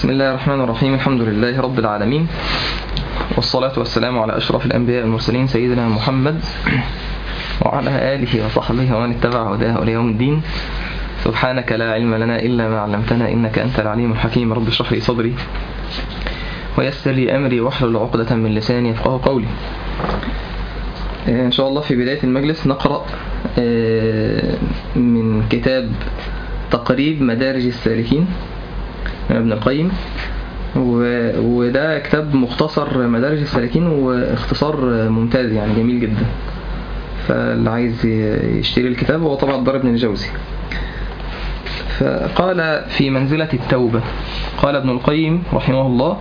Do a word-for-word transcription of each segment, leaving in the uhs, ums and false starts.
بسم الله الرحمن الرحيم. الحمد لله رب العالمين، والصلاة والسلام على أشرف الأنبياء المرسلين سيدنا محمد وعلى آله وصحبه ومن اتبع هداه إلى يوم الدين. سبحانك لا علم لنا إلا ما علمتنا إنك أنت العليم الحكيم. رب اشرح لي صدري ويسر لي أمري واحلل عقدة من لساني يفقهوا قولي. إن شاء الله في بداية المجلس نقرأ من كتاب تقريب مدارج السالكين ابن القيم، وده كتاب مختصر مدارج السالكين واختصار ممتاز يعني جميل جدا، فاللي عايز يشتري الكتاب هو طبعا الدار ابن الجوزي. فقال في منزلة التوبة، قال ابن القيم رحمه الله: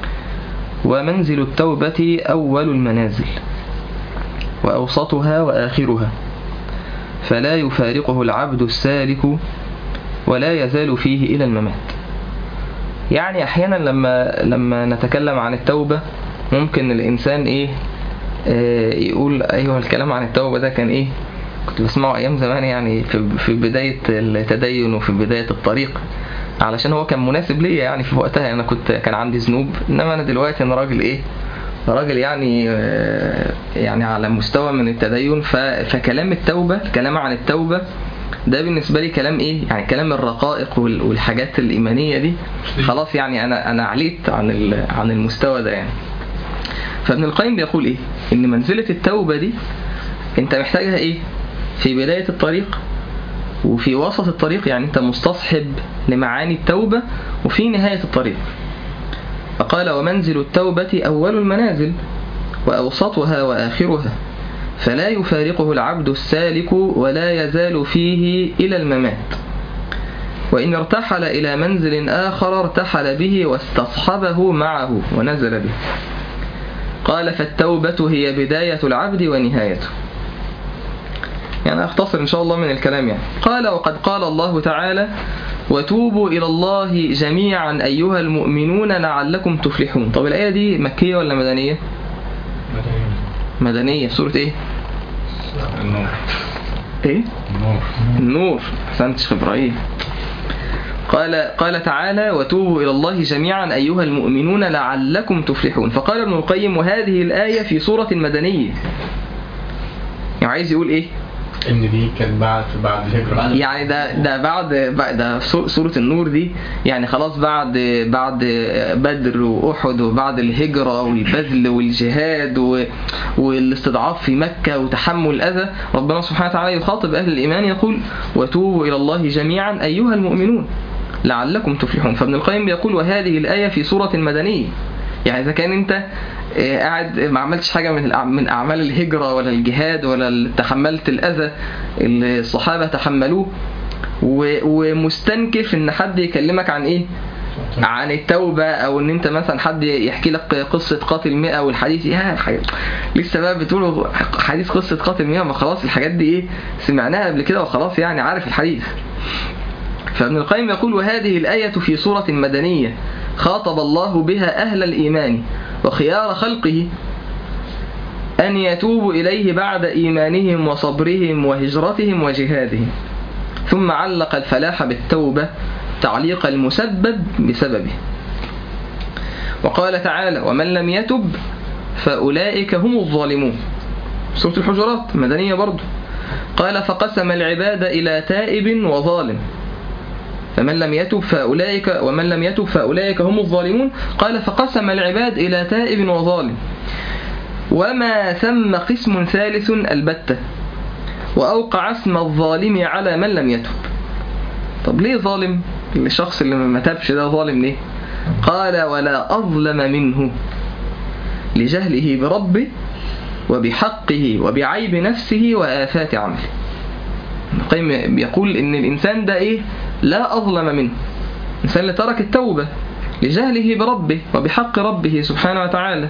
ومنزل التوبة أول المنازل وأوسطها وآخرها، فلا يفارقه العبد السالك ولا يزال فيه إلى الممات. يعني أحيانا لما لما نتكلم عن التوبة ممكن الإنسان إيه آه يقول أيوه الكلام عن التوبة ده كان إيه كنت بسمعه أيام زمان، يعني في في بداية التدين وفي بداية الطريق، علشان هو كان مناسب ليا يعني في وقتها. أنا كنت كان عندي ذنوب، إنما أنا دلوقتي أنا راجل إيه راجل يعني آه يعني على مستوى من التدين. فكلام التوبة الكلام عن التوبة ده بالنسبة لي كلام ايه يعني كلام الرقائق والحاجات الإيمانية دي، خلاص يعني انا انا عليت عن عن المستوى ده يعني. فابن القيم بيقول ايه ان منزلة التوبة دي انت محتاجها ايه في بداية الطريق وفي وسط الطريق، يعني انت مستصحب لمعاني التوبة وفي نهاية الطريق. فقال: ومنزل التوبة أول المنازل وأوسطها وآخرها، فلا يفارقه العبد السالك ولا يزال فيه إلى الممات، وإن ارتحل إلى منزل آخر ارتحل به واستصحبه معه ونزل به. قال: فالتوبة هي بداية العبد ونهايته. يعني أختصر إن شاء الله من الكلام يعني. قال: وقد قال الله تعالى: وتوبوا إلى الله جميعا أيها المؤمنون لعلكم تفلحون. طب الآية دي مكية ولا مدنية؟ مدنية. مدنية. سورة إيه؟ النور. إيه؟ النور. النور. أحسنت شيخ إبراهيم. قال قال تعالى: وتوبوا إلى الله جميعا أيها المؤمنون لعلكم تفلحون. فقال ابن القيم: وهذه الآية في سورة مدنية. يعني عايز يقول إيه؟ إن دي كان بعد بعد الهجرة، يعني ده ده بعد ده سورة النور دي يعني خلاص بعد بعد بدر وأحد وبعد الهجرة والبذل والجهاد والاستضعاف في مكة وتحمل الأذى. ربنا سبحانه وتعالى يخاطب أهل الإيمان يقول: وتوبوا إلى الله جميعا أيها المؤمنون لعلكم تفلحون. فابن القيم يقول: وهذه الآية في سورة مدنية. يعني إذا كان أنت قاعد ما عملتش حاجة من من أعمال الهجرة ولا الجهاد ولا تحملت الأذى اللي الصحابة تحملوه، ومستنكف إن حد يكلمك عن إيه عن التوبة، أو إن أنت مثلا حد يحكي لك قصة قاتل مئة والحديث يا لسه بقى بتقولوا حديث قصة قاتل مئة، ما خلاص الحاجات دي إيه سمعناها قبل كده وخلاص يعني عارف الحديث. فابن القيم يقول: وهذه الآية في سورة مدنية خاطب الله بها أهل الإيمان وخيار خلقه أن يتوبوا إليه بعد إيمانهم وصبرهم وهجرتهم وجهادهم، ثم علق الفلاح بالتوبة تعليق المسبب بسببه. وقال تعالى: ومن لم يتب فأولئك هم الظالمون. سورة الحجرات مدنية برضو. قال: فقسم العباد إلى تائب وظالم، فمن لم يتب فأولئك ومن لم يتب فأولئك هم الظالمون. قال: فقسم العباد إلى تائب وظالم، وما ثم قسم ثالث البتة، وأوقع اسم الظالم على من لم يتب. طب ليه ظالم؟ الشخص اللي ما تبش ده ظالم ليه؟ قال: ولا أظلم منه لجهله بربه وبحقه وبعيب نفسه وآفات عمله. القيم بيقول إن الإنسان ده إيه لا أظلم منه، الإنسان اللي ترك التوبة لجهله بربه وبحق ربه سبحانه وتعالى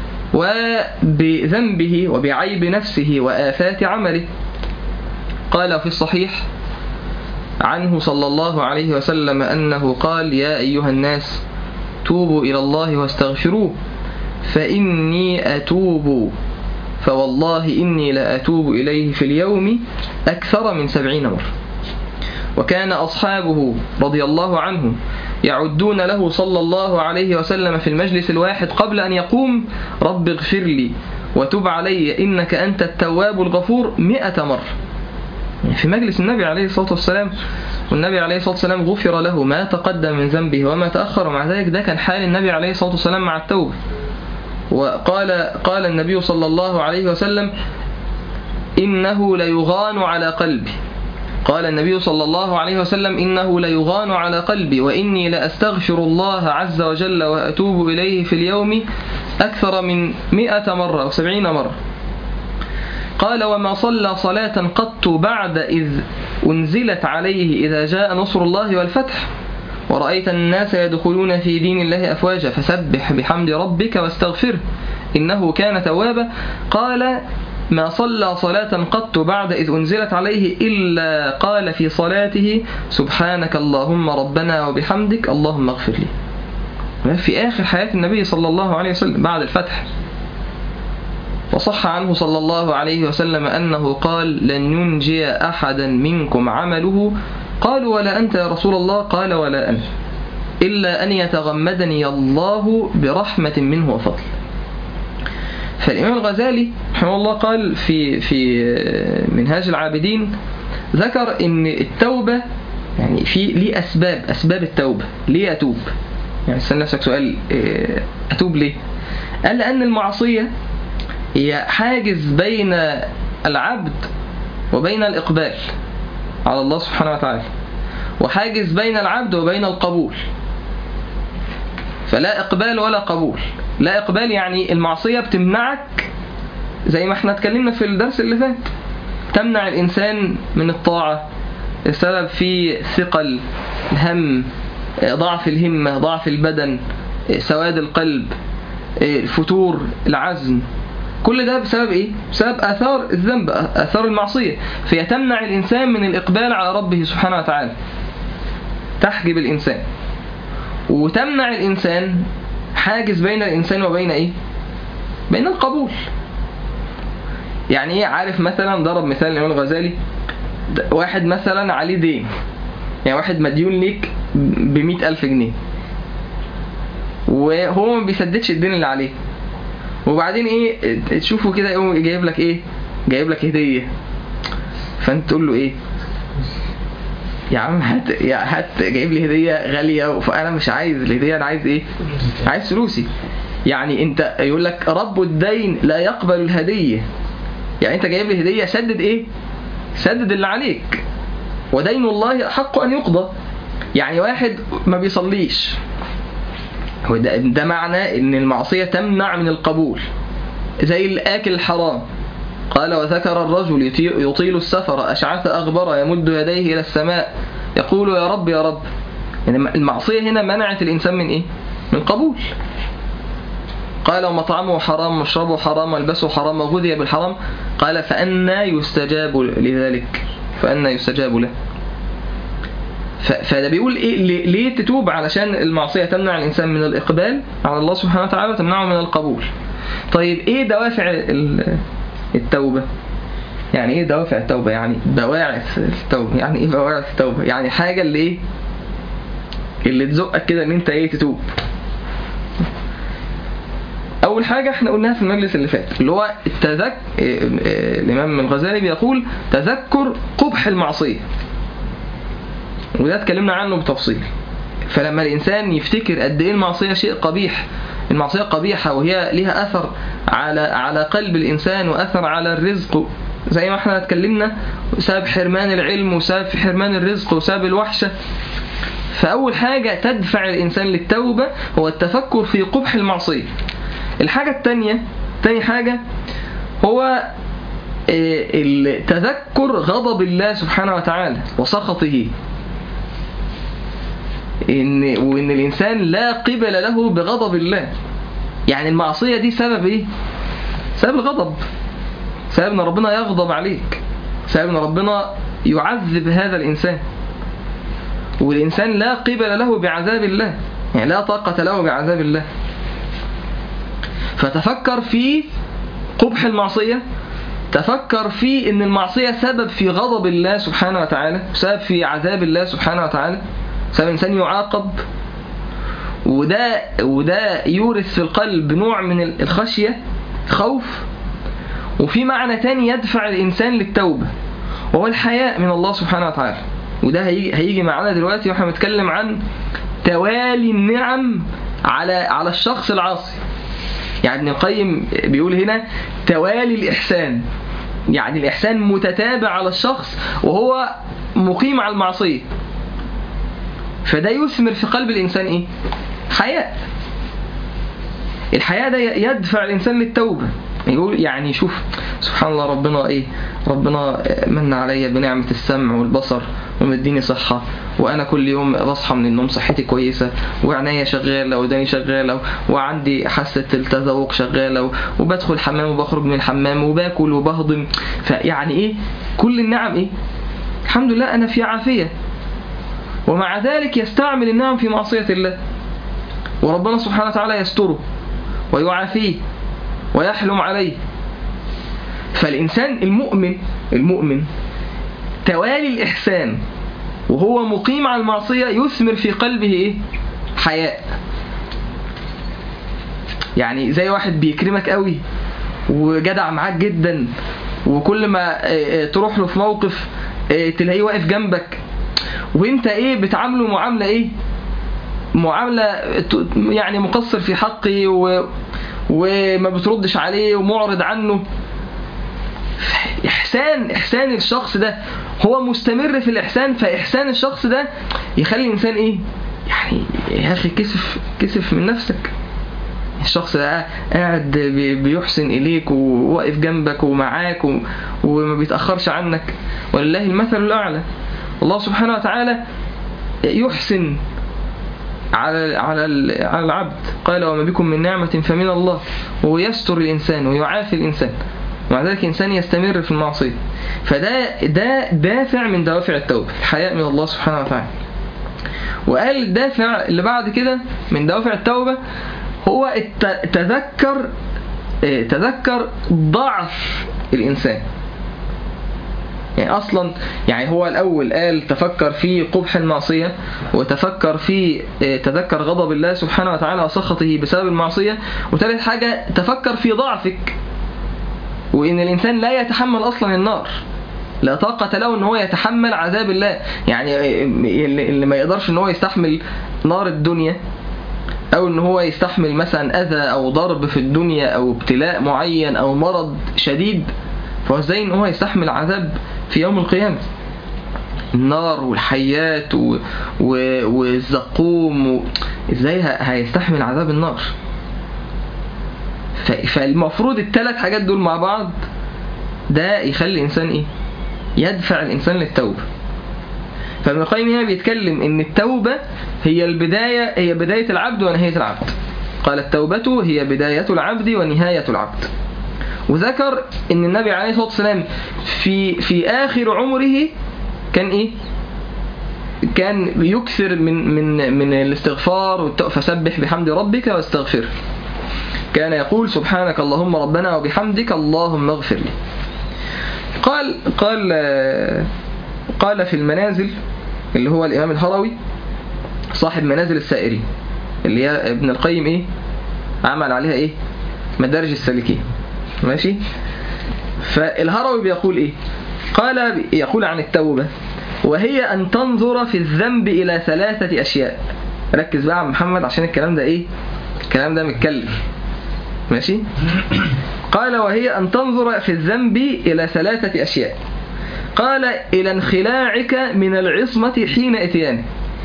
وبذنبه وبعيب نفسه وآفات عمله. قال في الصحيح عنه صلى الله عليه وسلم أنه قال: يا أيها الناس توبوا إلى الله واستغفروه فإني أتوب فوالله إني لأتوب إليه في اليوم أكثر من سبعين مرة. وكان أصحابه رضي الله عنهم يعدون له صلى الله عليه وسلم في المجلس الواحد قبل أن يقوم رب اغفر لي وتب علي إنك أنت التواب الغفور مئة مرة. يعني في مجلس النبي عليه الصلاة والسلام، والنبي عليه الصلاة والسلام غفر له ما تقدم من ذنبه وما تأخر، ومع ذلك ده كان حال النبي عليه الصلاة والسلام مع التوبة. وقال قال النبي صلى الله عليه وسلم إنه ليغان على قلبي، قال النبي صلى الله عليه وسلم إنه ليغان على قلبي وإني لأستغفر الله عز وجل وأتوب إليه في اليوم أكثر من مئة مرة أو سبعين مرة. قال وما صلى صلاة قط بعد إذ أنزلت عليه إذا جاء نصر الله والفتح ورأيت الناس يدخلون في دين الله أفواجا فسبح بحمد ربك واستغفره إنه كان توابا. قال ما صلى صلاة قط بعد إذ أنزلت عليه إلا قال في صلاته سبحانك اللهم ربنا وبحمدك اللهم اغفر لي، في آخر حياة النبي صلى الله عليه وسلم بعد الفتح. وصح عنه صلى الله عليه وسلم أنه قال لن ينجي أحدا منكم عمله، قالوا ولا أنت يا رسول الله؟ قال ولا أنا، إلا أن يتغمدني الله برحمة منه وفضل. فالإمام الغزالي رحمه الله قال في في منهاج العابدين، ذكر إن التوبة يعني في ليه أسباب، أسباب التوبة. ليه أتوب؟ يعني استنى نفسك سؤال، أتوب ليه؟ قال لأن المعصية هي حاجز بين العبد وبين الإقبال على الله سبحانه وتعالى، وحاجز بين العبد وبين القبول، فلا إقبال ولا قبول. لا إقبال يعني المعصية بتمنعك، زي ما احنا اتكلمنا في الدرس اللي فات، تمنع الإنسان من الطاعة، السبب في ثقل الهم، ضعف الهمة، ضعف البدن، سواد القلب، الفتور، العزم، كل ده بسبب ايه؟ بسبب آثار الذنب، آثار المعصية. فهي تمنع الإنسان من الإقبال على ربه سبحانه وتعالى، تحجب الإنسان، وتمنع الإنسان، حاجز بين الإنسان وبين ايه؟ بين القبول. يعني ايه؟ عارف مثلا ضرب مثال الإمام الغزالي، واحد مثلا عليه دين، يعني واحد مديون ليك بمئة ألف جنيه وهو ما بيسددش الدين اللي عليه، وبعدين ايه تشوفه كده يقوم جايب لك ايه؟ جايب لك هدية، فانت تقول له ايه؟ يا عم هات يا هات جايب لي هدية غالية فانا مش عايز الهدية، انا عايز ايه؟ عايز فلوسي. يعني انت يقول لك رب الدين لا يقبل الهدية، يعني انت جايب لي هدية، سدد ايه؟ سدد اللي عليك، ودين الله حق ان يقضى. يعني واحد ما بيصليش، ده, ده معنى ان المعصية تمنع من القبول، زي الآكل الحرام. قال وذكر الرجل يطيل السفر أشعث أغبر يمد يديه إلى السماء يقول يا رب يا رب. يعني المعصية هنا منعت الإنسان من إيه؟ من قبول. قال ومطعمه حرام مشربه حرام والبسه حرام وغذي بالحرام. قال فأنا يستجاب لذلك، فأنا يستجاب له. فده بيقول إيه؟ ليه تتوب؟ علشان المعصية تمنع الإنسان من الإقبال على الله سبحانه وتعالى وتمنعه من القبول. طيب إيه دوافع التوبة؟ يعني إيه دوافع التوبة؟ يعني بواعث التوبة. يعني إيه بواعث التوبة؟ يعني حاجة اللي إيه؟ اللي تزقك كده إن أنت إيه تتوب. أول حاجة إحنا قلناها في المجلس اللي فات، اللي هو التذك... الإمام الغزالي بيقول تذكر قبح المعصية، وده اتكلمنا عنه بتفصيل. فلما الإنسان يفتكر قد إيه المعصية شيء قبيح، المعصية قبيحة وهي لها أثر على على قلب الإنسان وأثر على الرزق، زي ما احنا اتكلمنا، سبب حرمان العلم وسبب حرمان الرزق وسبب الوحشة. فأول حاجة تدفع الإنسان للتوبة هو التفكر في قبح المعصية. الحاجة الثانية، تاني حاجة هو تذكر غضب الله سبحانه وتعالى وسخطه، إن وإن الإنسان لا قبل له بغضب الله. يعني المعصية دي سبب إيه؟ سبب الغضب، سبب إن ربنا يغضب عليك، سبب إن ربنا يعذب هذا الإنسان، والإنسان لا قبل له بعذاب الله، يعني لا طاقة له بعذاب الله. فتفكر في قبح المعصية، تفكر في إن المعصية سبب في غضب الله سبحانه وتعالى، سبب في عذاب الله سبحانه وتعالى، سبب الإنسان يعاقب وده وده يورث في القلب نوع من الخشية، خوف. وفي معنى تاني يدفع الإنسان للتوبة، وهو الحياء من الله سبحانه وتعالى. وده هيجي, هيجي معنا دلوقتي واحنا بنتكلم عن توالي النعم على على الشخص العاصي. يعني ابن القيم بيقول هنا توالي الإحسان، يعني الإحسان متتابع على الشخص وهو مقيم على المعصية، فده يثمر في قلب الإنسان إيه؟ حياء. الحياء ده يدفع الإنسان للتوبة. يقول يعني شوف سبحان الله، ربنا إيه؟ ربنا من عليا بنعمة السمع والبصر ومديني صحة، وأنا كل يوم بصحى من النوم صحتي كويسة، وعناية شغالة وداني شغالة، وعندي حاسة التذوق شغالة، وبدخل الحمام وبخرج من الحمام وباكل وبهضم. فيعني إيه؟ كل النعم إيه؟ الحمد لله أنا في عافية. ومع ذلك يستعمل النعم في معصية الله، وربنا سبحانه وتعالى يستره ويعافيه ويحلم عليه. فالإنسان المؤمن المؤمن توالي الإحسان وهو مقيم على المعصية يثمر في قلبه إيه؟ حياء. يعني زي واحد بيكرمك قوي وجدع معاك جدا، وكل ما تروح له في موقف تلاقيه واقف جنبك، وانت ايه بتعامله معاملة ايه؟ معاملة يعني مقصر في حقه و... وما بتردش عليه ومعرض عنه. إحسان إحسان الشخص ده هو مستمر في الإحسان، فإحسان الشخص ده يخلي الإنسان إيه؟ يعني يا أخي كسف كسف من نفسك. الشخص ده قاعد بيحسن إليك وواقف جنبك ومعاك وما بيتأخرش عنك، ولله المثل الأعلى. الله سبحانه وتعالى يحسن على على على العبد، قال وما بكم من نعمة فمن الله، ويستر الإنسان ويعافي الإنسان، ومع ذلك إنسان يستمر في المعصية. فده ده دافع من دوافع التوبة، الحياء من الله سبحانه وتعالى. وقال الدافع اللي بعد كده من دوافع التوبة هو تذكر تذكر ضعف الإنسان. يعني أصلا يعني هو الأول قال تفكر في قبح المعصية، وتفكر في تذكر غضب الله سبحانه وتعالى وسخطه بسبب المعصية، وثالث حاجة تفكر في ضعفك، وإن الإنسان لا يتحمل أصلا النار، لا طاقة له إن هو يتحمل عذاب الله. يعني اللي ما يقدرش إن هو يستحمل نار الدنيا، أو إن هو يستحمل مثلا أذى أو ضرب في الدنيا أو ابتلاء معين أو مرض شديد، فهو إزاي إن هو يستحمل عذاب في يوم القيامة؟ النار والحيات و... و... والزقوم و... إزاي هيستحمل عذاب النار؟ ف... فالمفروض الثلاث حاجات دول مع بعض ده يخلي الإنسان إيه؟ يدفع الإنسان للتوبة. فابن القيم هنا بيتكلم إن التوبة هي البداية، هي بداية العبد ونهاية العبد. قال التوبة هي بداية العبد ونهاية العبد. وذكر إن النبي عليه الصلاة والسلام في في آخر عمره كان إيه؟ كان يكثر من من من الاستغفار، فسبح بحمد ربك واستغفر. كان يقول سبحانك اللهم ربنا وبحمدك اللهم اغفر لي. قال قال قال في المنازل، اللي هو الإمام الهروي صاحب منازل السائرين، اللي هي ابن القيم إيه؟ عمل عليها إيه؟ مدارج السالكين. ماشي. فالهروي بيقول إيه؟ قال يقول عن التوبة: وهي أن تنظر في الذنب إلى ثلاثة أشياء. ركز بقى عم محمد عشان الكلام ده إيه؟ الكلام ده متكلف. ماشي. قال: وهي أن تنظر في الذنب إلى ثلاثة أشياء. قال: إلى انخلاعك من العصمة حين إتيانه،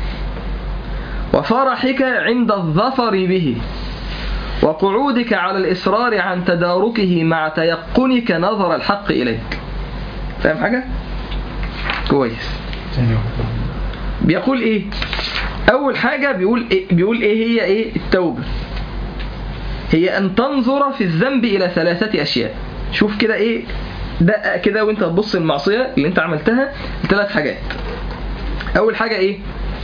وفرحك عند الظفر به، وقعودك على الإصرار عن تداركه مع تيقنك نظر الحق إليك. فاهم حاجة؟ كويس. بيقول إيه؟ أول حاجة بيقول إيه؟ بيقول إيه هي إيه التوبة؟ هي أن تنظر في الذنب إلى ثلاثة أشياء. شوف كده إيه دقق كده وانت هتبص المعصية اللي انت عملتها ثلاث حاجات. أول حاجة إيه؟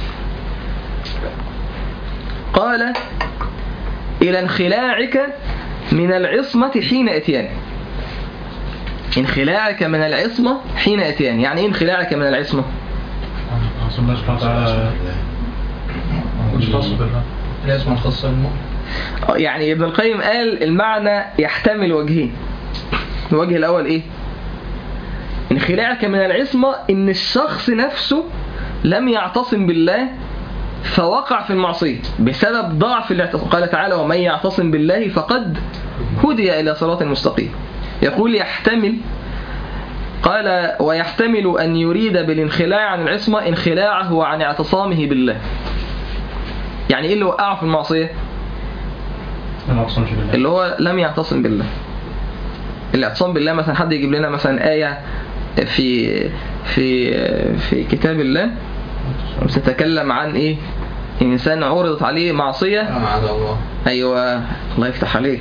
قال: إلى انخلاعك من العصمة حين اتيان. انخلاعك من العصمة حين اتيان، يعني ايه انخلاعك من العصمة؟ الاسم الخاص بالمؤمن. يعني ابن القيم قال المعنى يحتمل وجهين. الوجه الأول إيه؟ انخلاعك من العصمة إن الشخص نفسه لم يعتصم بالله فوقع في المعصية بسبب ضعف الاعتصام. قال تعالى ومن يعتصم بالله فقد هدي إلى صراط مستقيم. يقول يحتمل، قال ويحتمل أن يريد بالانخلاع عن العصمة انخلاعه عن اعتصامه بالله. يعني إيه اللي وقعه في المعصية؟ اللي هو لم يعتصم بالله. الاعتصام بالله مثلا حد يجيب لنا مثلا آية في في في كتاب الله تتكلم عن إيه؟ إنسان عرضت عليه معصية. الله. أيوة الله يفتح عليك.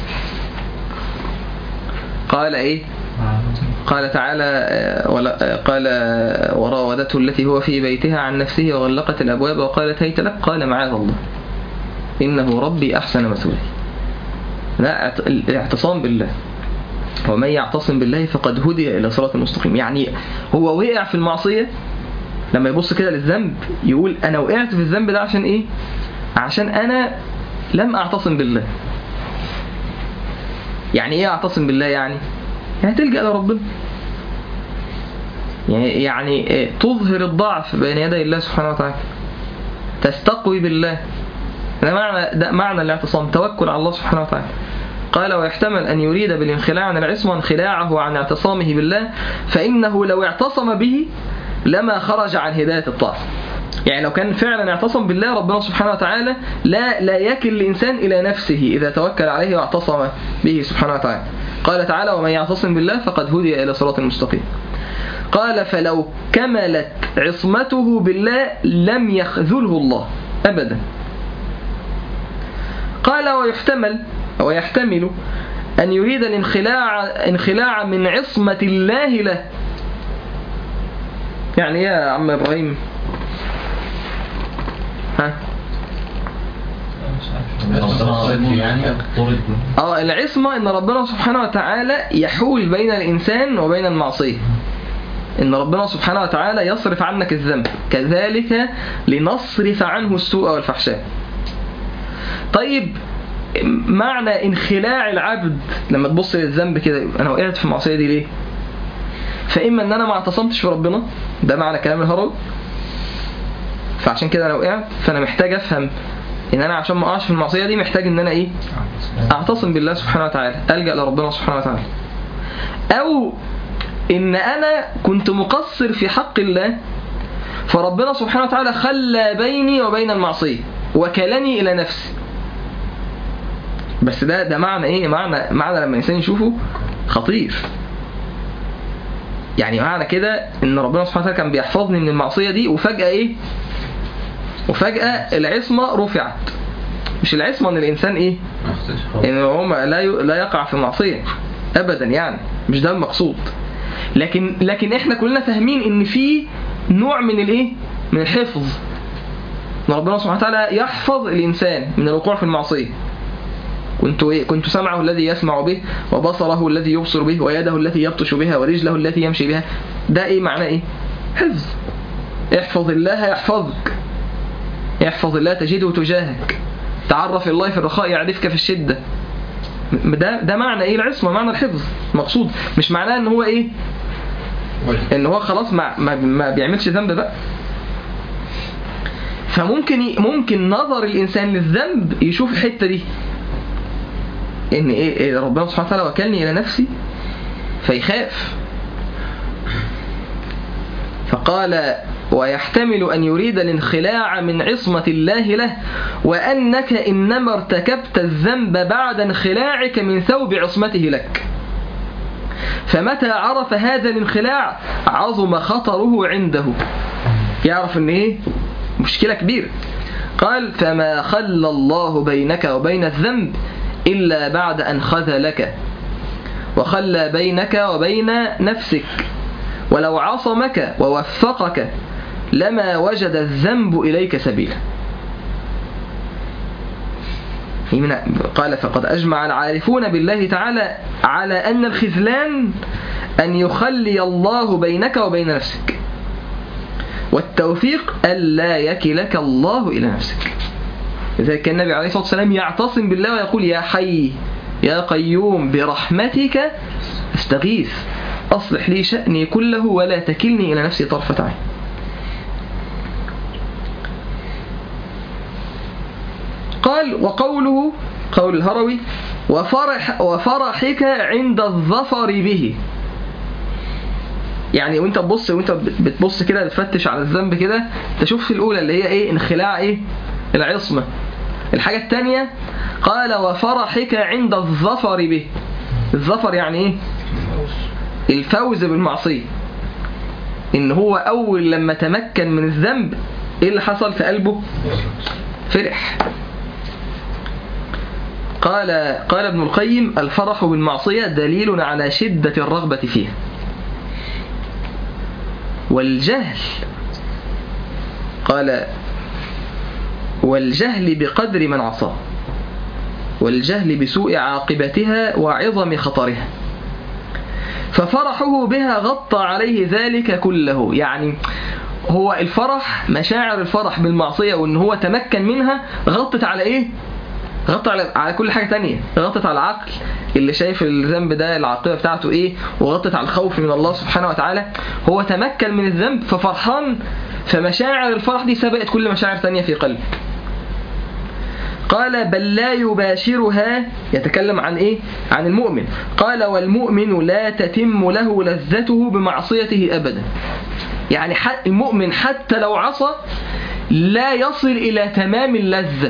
قال إيه؟ قال تعالى قال وراودته التي هو في بيتها عن نفسه وغلقت الأبواب وقالت هيت لك قال معاذ الله إنه ربي أحسن مثواي. لا، الاعتصام بالله ومن يعتصم بالله فقد هدي إلى صراط المستقيم. يعني هو وقع في المعصية لما يبص كده للذنب يقول أنا وقعت في الذنب ده عشان إيه؟ عشان أنا لم أعتصم بالله. يعني إيه أعتصم بالله؟ يعني يعني تلجأ لربنا، يعني يعني تظهر الضعف بين يدي الله سبحانه وتعالى، تستقوي بالله. ده معنى ده معنى الاعتصام، توكل على الله سبحانه وتعالى. قال ويحتمل أن يريد بالانخلاع عن العصمة انخلاعه عن اعتصامه بالله فإنه لو اعتصم به لما خرج عن هداية الطاعة. يعني لو كان فعلا اعتصم بالله ربنا سبحانه وتعالى لا لا يكل الإنسان إلى نفسه إذا توكل عليه واعتصم به سبحانه وتعالى. قال تعالى ومن يعتصم بالله فقد هدي إلى صراط المستقيم. قال فلو كملت عصمته بالله لم يخذله الله أبدا. قال ويحتمل أو يحتمل أن يريد الانخلاع انخلاع من عصمة الله له. يعني يا عم إبراهيم ها اه العصمة ان ربنا سبحانه وتعالى يحول بين الانسان وبين المعصية، ان ربنا سبحانه وتعالى يصرف عنك الذنب كذلك لنصرف عنه السوء والفحشاء. طيب معنى انخلاع العبد لما تبص للذنب كده انا وقعت في المعصية دي ليه؟ فإما ان انا ما اعتصمتش في ربنا، ده معنى كلام الهروي، فعشان كده انا وقعت، فانا محتاج افهم ان انا عشان ما اقعش في المعصيه دي محتاج ان انا ايه؟ اعتصم بالله سبحانه وتعالى، الجا لربنا سبحانه وتعالى. او ان انا كنت مقصر في حق الله فربنا سبحانه وتعالى خلى بيني وبين المعصيه وكلني الى نفسي. بس ده ده معنى ايه؟ معنى معنى لما الانسان يشوفه خطير. يعني معنى كده ان ربنا سبحانه وتعالى كان بيحفظني من المعصيه دي وفجاه ايه؟ وفجأة العصمة رفعت. مش العصمة ان الانسان ايه؟ ان هو لا لا يقع في معصية ابدا، يعني مش ده المقصود. لكن لكن احنا كلنا فاهمين ان في نوع من الايه؟ من الحفظ. ان ربنا سبحانه وتعالى يحفظ الانسان من الوقوع في المعصية. كنت ايه؟ كنت سمعه الذي يسمع به وبصره الذي يبصر به ويده التي يبطش بها ورجله التي يمشي بها. ده ايه معناه ايه؟ حفظ. احفظ الله يحفظك، يحفظ الله تجده تجاهك، تعرف الله في الرخاء يعرفك في الشدة. ده ده معنى ايه العصمة؟ معنى الحفظ مقصود. مش معناه ان هو ايه؟ ان هو خلاص ما, ما, ما بيعملش ذنب بقى. فممكن ممكن نظر الانسان للذنب يشوف الحتة دي ان ايه ربنا سبحانه وتعالى وكلني الى نفسي فيخاف. فقال ويحتمل أن يريد الانخلاع من عصمة الله له وأنك إنما ارتكبت الذنب بعد انخلاعك من ثوب عصمته لك. فمتى عرف هذا الانخلاع عظم خطره عنده، يعرف أن إيه؟ مشكلة كبيرة. قال فما خلى الله بينك وبين الذنب إلا بعد أن خذلك وخلى بينك وبين نفسك، ولو عصمك ووفقك لما وجد الذنب إليك سبيلا. قال فقد أجمع العارفون بالله تعالى على أن الخذلان أن يخلي الله بينك وبين نفسك، والتوفيق ألا يكلك الله إلى نفسك. لذلك كان النبي عليه الصلاة والسلام يعتصم بالله ويقول يا حي يا قيوم برحمتك استغيث أصلح لي شأني كله ولا تكلني إلى نفسي طرفة عين. قال وقوله قول الهروي وفرح وفرحك عند الظفر به، يعني وانت تبص وانت بتبص كده بتفتش على الذنب كده تشوف في الأولى اللي هي ايه انخلاع ايه العصمة. الحاجة الثانية قال وفرحك عند الظفر به، الظفر يعني ايه الفوز بالمعصية، ان هو اول لما تمكن من الذنب ايه اللي حصل في قلبه فرح. قال قال ابن القيم الفرح بالمعصية دليل على شدة الرغبة فيها. والجهل قال والجهل بقدر من عصاه، والجهل بسوء عاقبتها وعظم خطرها، ففرحه بها غطى عليه ذلك كله. يعني هو الفرح مشاعر الفرح بالمعصية وان هو تمكن منها غطت على ايه غطت على, على كل حاجة تانية، غطت على العقل اللي شايف الذنب ده العاقبة بتاعته ايه، وغطت على الخوف من الله سبحانه وتعالى. هو تمكن من الذنب ففرحان، فمشاعر الفرح دي سبقت كل مشاعر تانية في قلبه. قال بل لا يباشرها، يتكلم عن ايه عن المؤمن. قال والمؤمن لا تتم له لذته بمعصيته أبدا، يعني المؤمن حتى لو عصى لا يصل إلى تمام اللذة،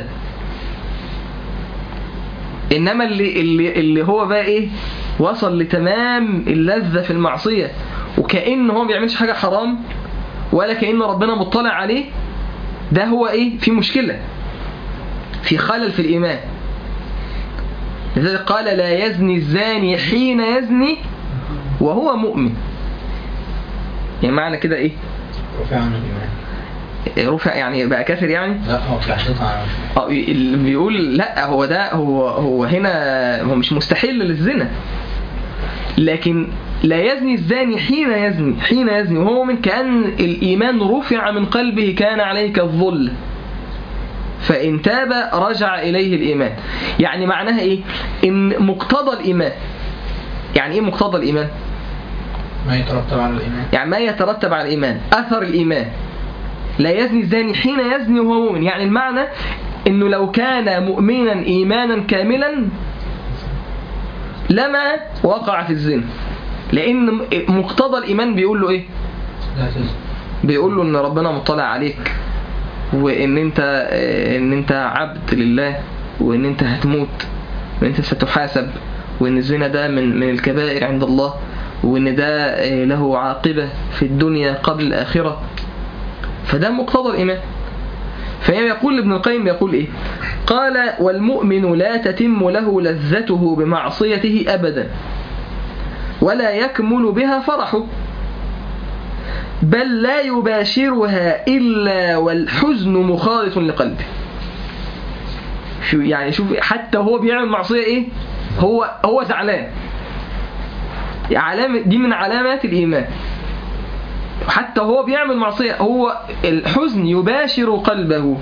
إنما اللي, اللي, اللي هو بقى إيه وصل لتمام اللذة في المعصية وكأنه هو بيعملش حاجة حرام ولا كأن ربنا مطلع عليه، ده هو إيه في مشكلة، في خلل في الإيمان. لذلك قال لا يزني الزاني حين يزني وهو مؤمن. يعني معنى كده إيه رفع عن الإيمان، رفع يعني بقى كافر يعني؟ لا هو في حقيقة اه بيقول لا هو ده هو هو هنا هو مش مستحيل للزنا، لكن لا يزني الزاني حين يزني حين يزني وهو من كأن الإيمان رفع من قلبه كان عليه كالظل، فإن تاب رجع إليه الإيمان. يعني معناها إيه؟ إن مقتضى الإيمان، يعني إيه مقتضى الإيمان؟ ما يترتب على الإيمان، يعني ما يترتب على الإيمان أثر الإيمان. لا يزني الزاني حين يزني وهو مؤمن، يعني المعنى إنه لو كان مؤمنا إيمانا كاملا لما وقع في الزنا، لأن مقتضى الإيمان بيقول له إيه؟ لا تزن، بيقول له إن ربنا مطلع عليك وإن أنت إن أنت عبد لله وإن أنت هتموت وإن أنت ستحاسب وإن الزنا ده من من الكبائر عند الله وإن ده له عاقبة في الدنيا قبل الآخرة، فده مقتضى الإيمان. فهي يقول ابن القيم يقول إيه؟ قال والمؤمن لا تتم له لذته بمعصيته أبدا ولا يكمل بها فرحه، بل لا يباشرها إلا والحزن مخالط لقلبه. شو يعني شوف حتى هو بيعمل معصية إيه هو هو زعلان، علامة دي من علامات الإيمان. حتى هو بيعمل معصية هو الحزن يباشر قلبه.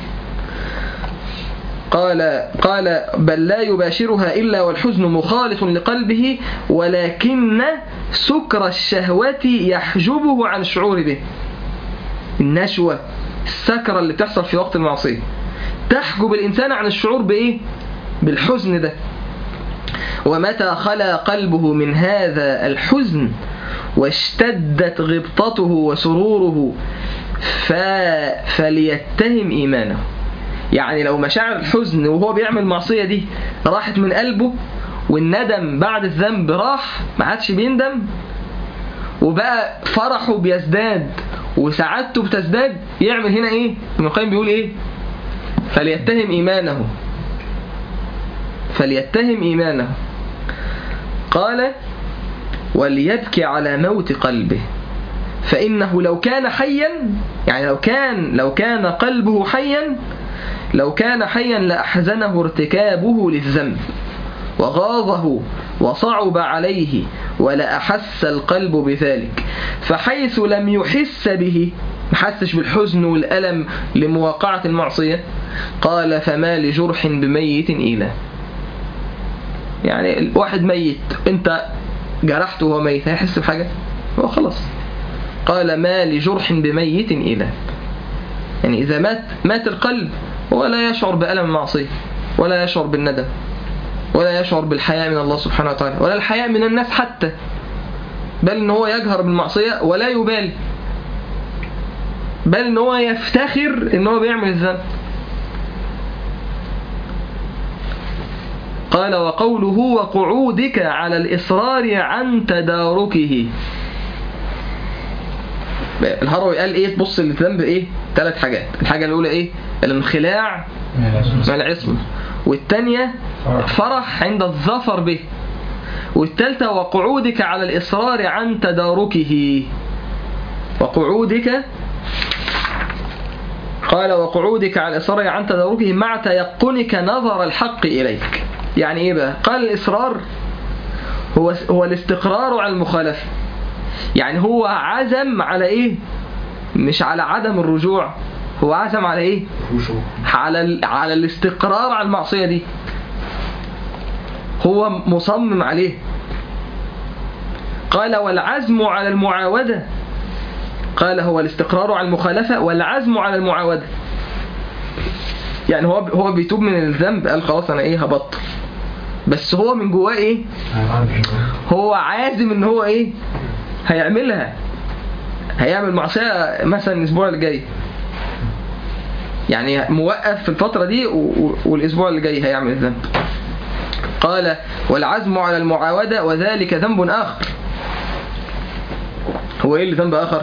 قال قال بل لا يباشرها إلا والحزن مخالط لقلبه ولكن سكر الشهوة يحجبه عن الشعور به. النشوة السكرة اللي بتحصل في وقت المعصية تحجب الإنسان عن الشعور بإيه؟ بالحزن ده. ومتى خلا قلبه من هذا الحزن واشتدت غبطته وسروره ف... فليتهم إيمانه. يعني لو مشاعر الحزن وهو بيعمل معصية دي راحت من قلبه والندم بعد الذنب راح ما عادش بيندم وبقى فرحه بيزداد وسعادته بتزداد، يعمل هنا ايه؟ ابن القيم بيقول ايه؟ فليتهم إيمانه فليتهم إيمانه. قال وليبكي على موت قلبه فإنه لو كان حيا، يعني لو كان لو كان قلبه حيا لو كان حيا لأحزنه ارتكابه للذنب وغاضه وصعب عليه ولا أحس القلب بذلك، فحيث لم يحس به ما حسش بالحزن والألم لمواقعة المعصية. قال فما لجرح بميت إيلام. يعني واحد ميت انت جرحته وهو ميت هيحس بحاجة؟ هو خلاص. قال ما لجرح بميت إيلام. يعني إذا مات مات القلب هو لا يشعر بألم المعصية ولا يشعر بالندم ولا يشعر بالحياء من الله سبحانه وتعالى ولا الحياء من الناس حتى، بل ان هو يجهر بالمعصية ولا يبالي، بل ان هو يفتخر ان هو بيعمل الذنب. قال وقوله وقعودك على الإصرار عن تداركه. الهروي قال ايه؟ تبص للذنب ايه؟ ثلاث حاجات. الحاجة الأولى ايه؟ الانخلاع مع العصمة، والثانية فرح عند الظفر به، والثالثة وقعودك على الإصرار عن تداركه. وقعودك قال وقعودك على الإصرار عن تداركه مع تيقنك نظر الحق إليك. يعني إيه بقى؟ قال الإصرار هو هو الاستقرار على المخالفة. يعني هو عزم على إيه؟ مش على عدم الرجوع، هو عزم على إيه؟ على على الاستقرار على المعصية دي، هو مصمم عليه. قال والعزم على المعاودة. قال هو الاستقرار على المخالفة والعزم على المعاودة. يعني هو هو بيتوب من الذنب، قال خلاص أنا إيه هبطل، بس هو من جواه إيه؟ هو عازم إن هو إيه؟ هيعملها، هيعمل معصية مثلا الأسبوع اللي جاي، يعني موقف في الفترة دي والأسبوع اللي جاي هيعمل الذنب. قال والعزم على المعاودة وذلك ذنب آخر. هو إيه اللي ذنب آخر؟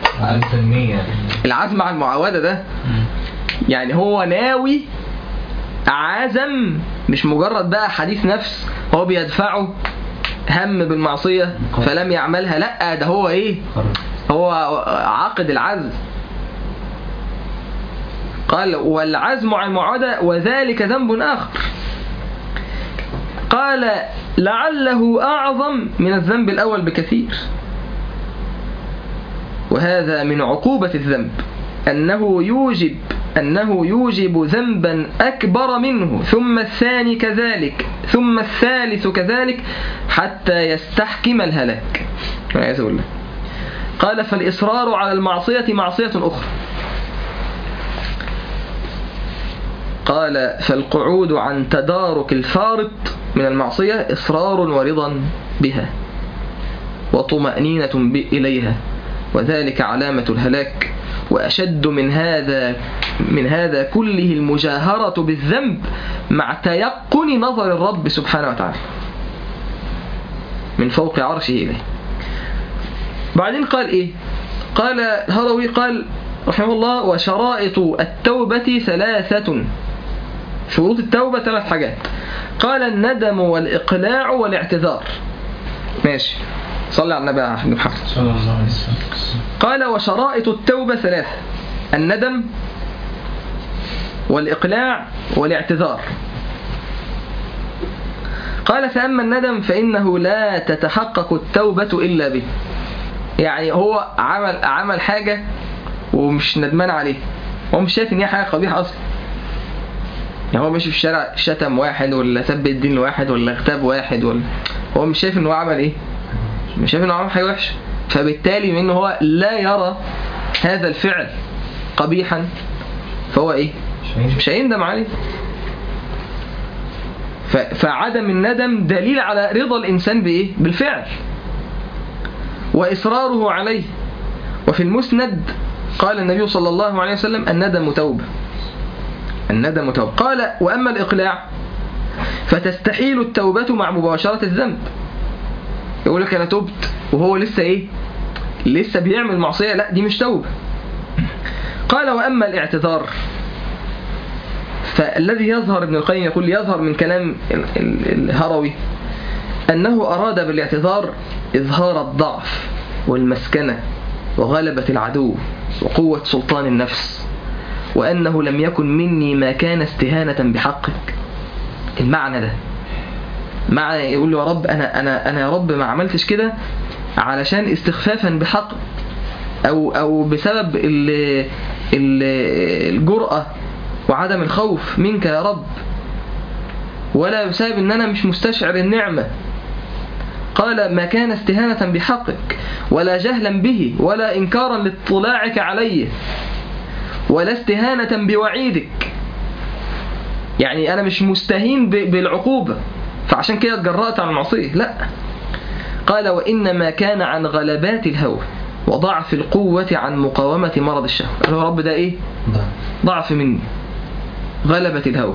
العزم على المعاودة ده يعني هو ناوي، عازم، مش مجرد بقى حديث نفس هو بيدفعه هم بالمعصية فلم يعملها، لا ده هو إيه؟ هو عقد العزم. قال والعزم على المعاودة وذلك ذنب آخر. قال لعله أعظم من الذنب الأول بكثير، وهذا من عقوبة الذنب أنه يوجب أنه يوجب ذنبا أكبر منه، ثم الثاني كذلك، ثم الثالث كذلك، حتى يستحكم الهلاك. قال فالإصرار على المعصية معصية أخرى. قال فالقعود عن تدارك الفارط من المعصية إصرار ورضا بها وطمأنينة إليها، وذلك علامة الهلاك. وأشد من هذا من هذا كله المجاهرة بالذنب مع تيقن نظر الرب سبحانه وتعالى من فوق عرشه إليه. بعدين قال إيه؟ قال الهروي قال رحمه الله وشرائط التوبة ثلاثة. شروط التوبة ثلاث حاجات. قال الندم والإقلاع والاعتذار. ماشي، صلى على النبي عليه محمد صلى الله عليه وسلم. قال وشرائط التوبة ثلاثة: الندم والإقلاع والاعتذار. قال فأما الندم فإنه لا تتحقق التوبة إلا به. يعني هو عمل عمل حاجة ومش ندمان عليه، هو مش شايف ان هي حاجة قبيحة أصلا. يعني هو ماشي في الشارع شتم واحد ولا سب الدين واحد ولا اغتاب واحد، ولا هو مش شايف انه عمل ايه، مش شايف انه عمل حاجة وحشة، فبالتالي من هو لا يرى هذا الفعل قبيحا فهو ايه مش هيندم عليه. فعدم الندم دليل على رضا الإنسان بإيه؟ بالفعل وإصراره عليه. وفي المسند قال النبي صلى الله عليه وسلم الندم توبة، الندم توبة. قال وأما الإقلاع فتستحيل التوبة مع مباشرة الذنب. يقول لك أنا توبت وهو لسه إيه؟ لسه بيعمل معصية، لا دي مش توبة. قال وأما الاعتذار فالذي يظهر، ابن القيم يقول يظهر من كلام الهروي أنه أراد بالاعتذار إظهار الضعف والمسكنة وغلبة العدو وقوة سلطان النفس، وأنه لم يكن مني ما كان استهانة بحقك. المعنى ده معنى يقول له يا رب أنا, أنا, أنا يا رب ما عملتش كده علشان استخفافا بحق، أو أو بسبب ال ال الجرأة وعدم الخوف منك يا رب، ولا بسبب ان انا مش مستشعر النعمة. قال ما كان استهانة بحقك ولا جهلا به ولا انكارا لاطلاعك عليه ولا استهانة بوعيدك. يعني انا مش مستهين بالعقوبة فعشان كده اتجرأت على المعصية، لا. قال وإنما كان عن غلبات الهوى وضعف القوة عن مقاومة مرض الشهوة. قال يا رب ده ايه؟ ضعف مني، غلبة الهوى.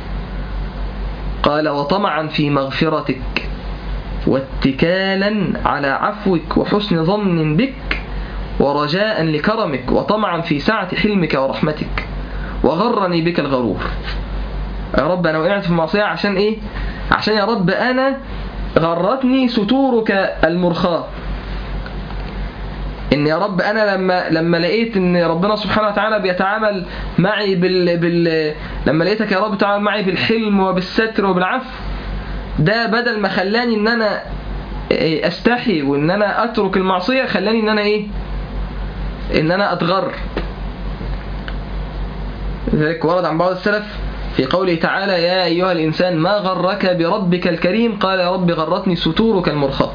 قال وطمعا في مغفرتك واتكالا على عفوك وحسن ظن بك ورجاء لكرمك وطمعا في سعة حلمك ورحمتك وغرني بك الغرور. يا رب أنا وقعت في المعصية عشان إيه؟ عشان يا رب أنا غرتني ستورك المرخاة. إن يا رب أنا لما لما لقيت إن ربنا سبحانه وتعالى بيتعامل معي بال بال لما لقيتك يا رب تعامل معي بالحلم وبالستر وبالعفو، ده بدل ما خلاني إن أنا أستحي وإن أنا أترك المعصية، خلاني إن أنا إيه؟ إن أنا أتغر. لذلك ورد عن بعض السلف في قوله تعالى يا أيها الإنسان ما غرك بربك الكريم، قال يا رب غرتني ستورك المرخاة.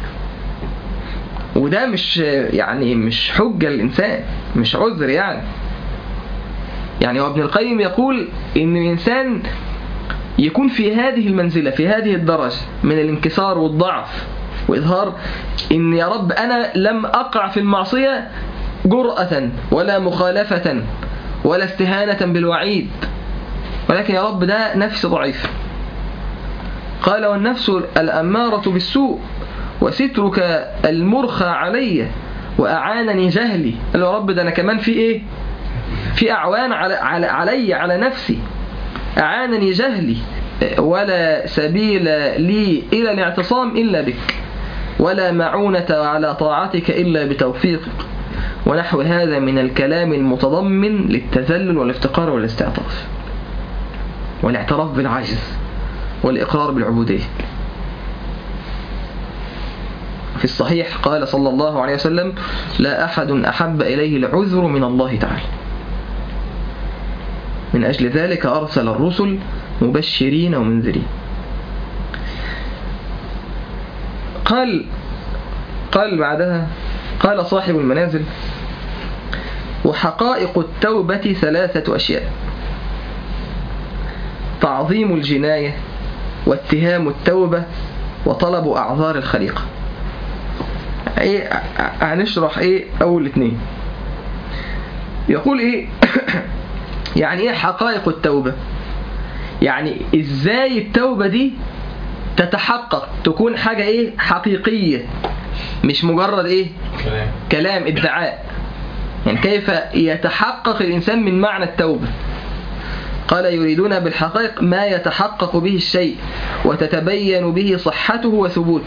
وده مش يعني مش حجة للإنسان، مش عذر يعني. يعني هو ابن القيم يقول إن الإنسان يكون في هذه المنزلة، في هذه الدرجة من الانكسار والضعف وإظهار إن يا رب أنا لم أقع في المعصية جرأة ولا مخالفة ولا استهانة بالوعيد، ولكن يا رب ده نفس ضعيف. قال والنفس الأمارة بالسوء وسترك المرخى علي وأعانني جهلي. قال يا رب ده أنا كمان في إيه؟ في أعوان على على علي على نفسي، أعانني جهلي ولا سبيل لي إلى الاعتصام إلا بك ولا معونة على طاعتك إلا بتوفيقك، ونحو هذا من الكلام المتضمن للتذلل والافتقار والاستعطاف والاعتراف بالعجز والإقرار بالعبودية. في الصحيح قال صلى الله عليه وسلم لا أحد أحب إليه العذر من الله تعالى، من أجل ذلك أرسل الرسل مبشرين ومنذرين. قال قال بعدها قال صاحب المنازل وحقائق التوبة ثلاثة أشياء: تعظيم الجناية واتهام التوبة وطلب أعذار الخليقة. ايه هنشرح ايه اول اتنين. يقول ايه يعني ايه حقائق التوبة؟ يعني ازاي التوبة دي تتحقق، تكون حاجة ايه حقيقية مش مجرد ايه كلام, كلام ادعاء. يعني كيف يتحقق الانسان من معنى التوبة؟ قال يريدون بالحقائق ما يتحقق به الشيء وتتبين به صحته وثبوته.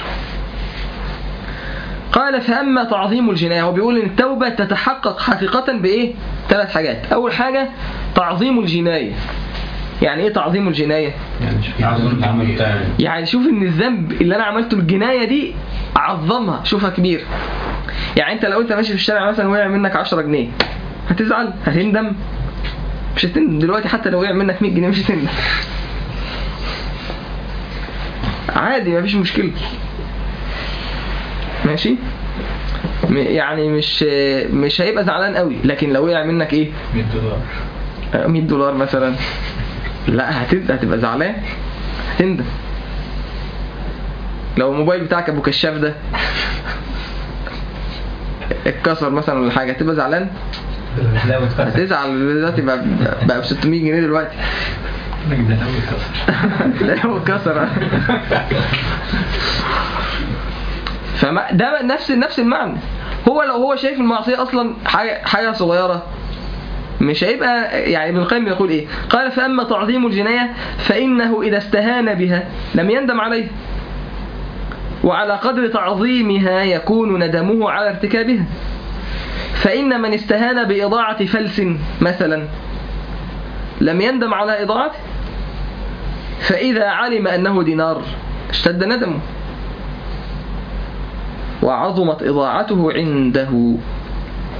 قال فأما تعظيم الجناية، هو بيقول إن التوبة تتحقق حقيقة بإيه؟ ثلاث حاجات. أول حاجة تعظيم الجناية. يعني إيه تعظيم الجناية؟ يعني شوف إن الذنب اللي أنا عملته الجناية دي أعظمها، شوفها كبير. يعني أنت لو أنت ماشي في الشارع مثلا وقع منك عشرة جنيه هتزعل؟ هتندم؟ مش هتندم دلوقتي. حتى لو وقع منك مية جنيه مش هتندم، عادي مفيش مشكلة، ماشي. يعني مش مش هيبقى زعلان قوي. لكن لو وقع منك ايه مية دولار مية دولار مثلا، لا هتبقى زعلان، هتندم. لو الموبايل بتاعك ابو كشاف ده اتكسر مثلا ولا حاجه هتبقى زعلان؟ هتزعل دلوقتي بقى ب ستمية جنيه دلوقتي. لا هو اتكسر. فما ده نفس نفس المعنى. هو لو هو شايف المعصية أصلا حاجة حاجة صغيرة مش هيبقى. يعني ابن القيم يقول إيه؟ قال فأما تعظيم الجناية فإنه إذا استهان بها لم يندم عليه، وعلى قدر تعظيمها يكون ندمه على ارتكابها. فإن من استهان بإضاعة فلس مثلا لم يندم على إضاعته، فإذا علم أنه دينار اشتد ندمه وعظمت إضاعته عنده.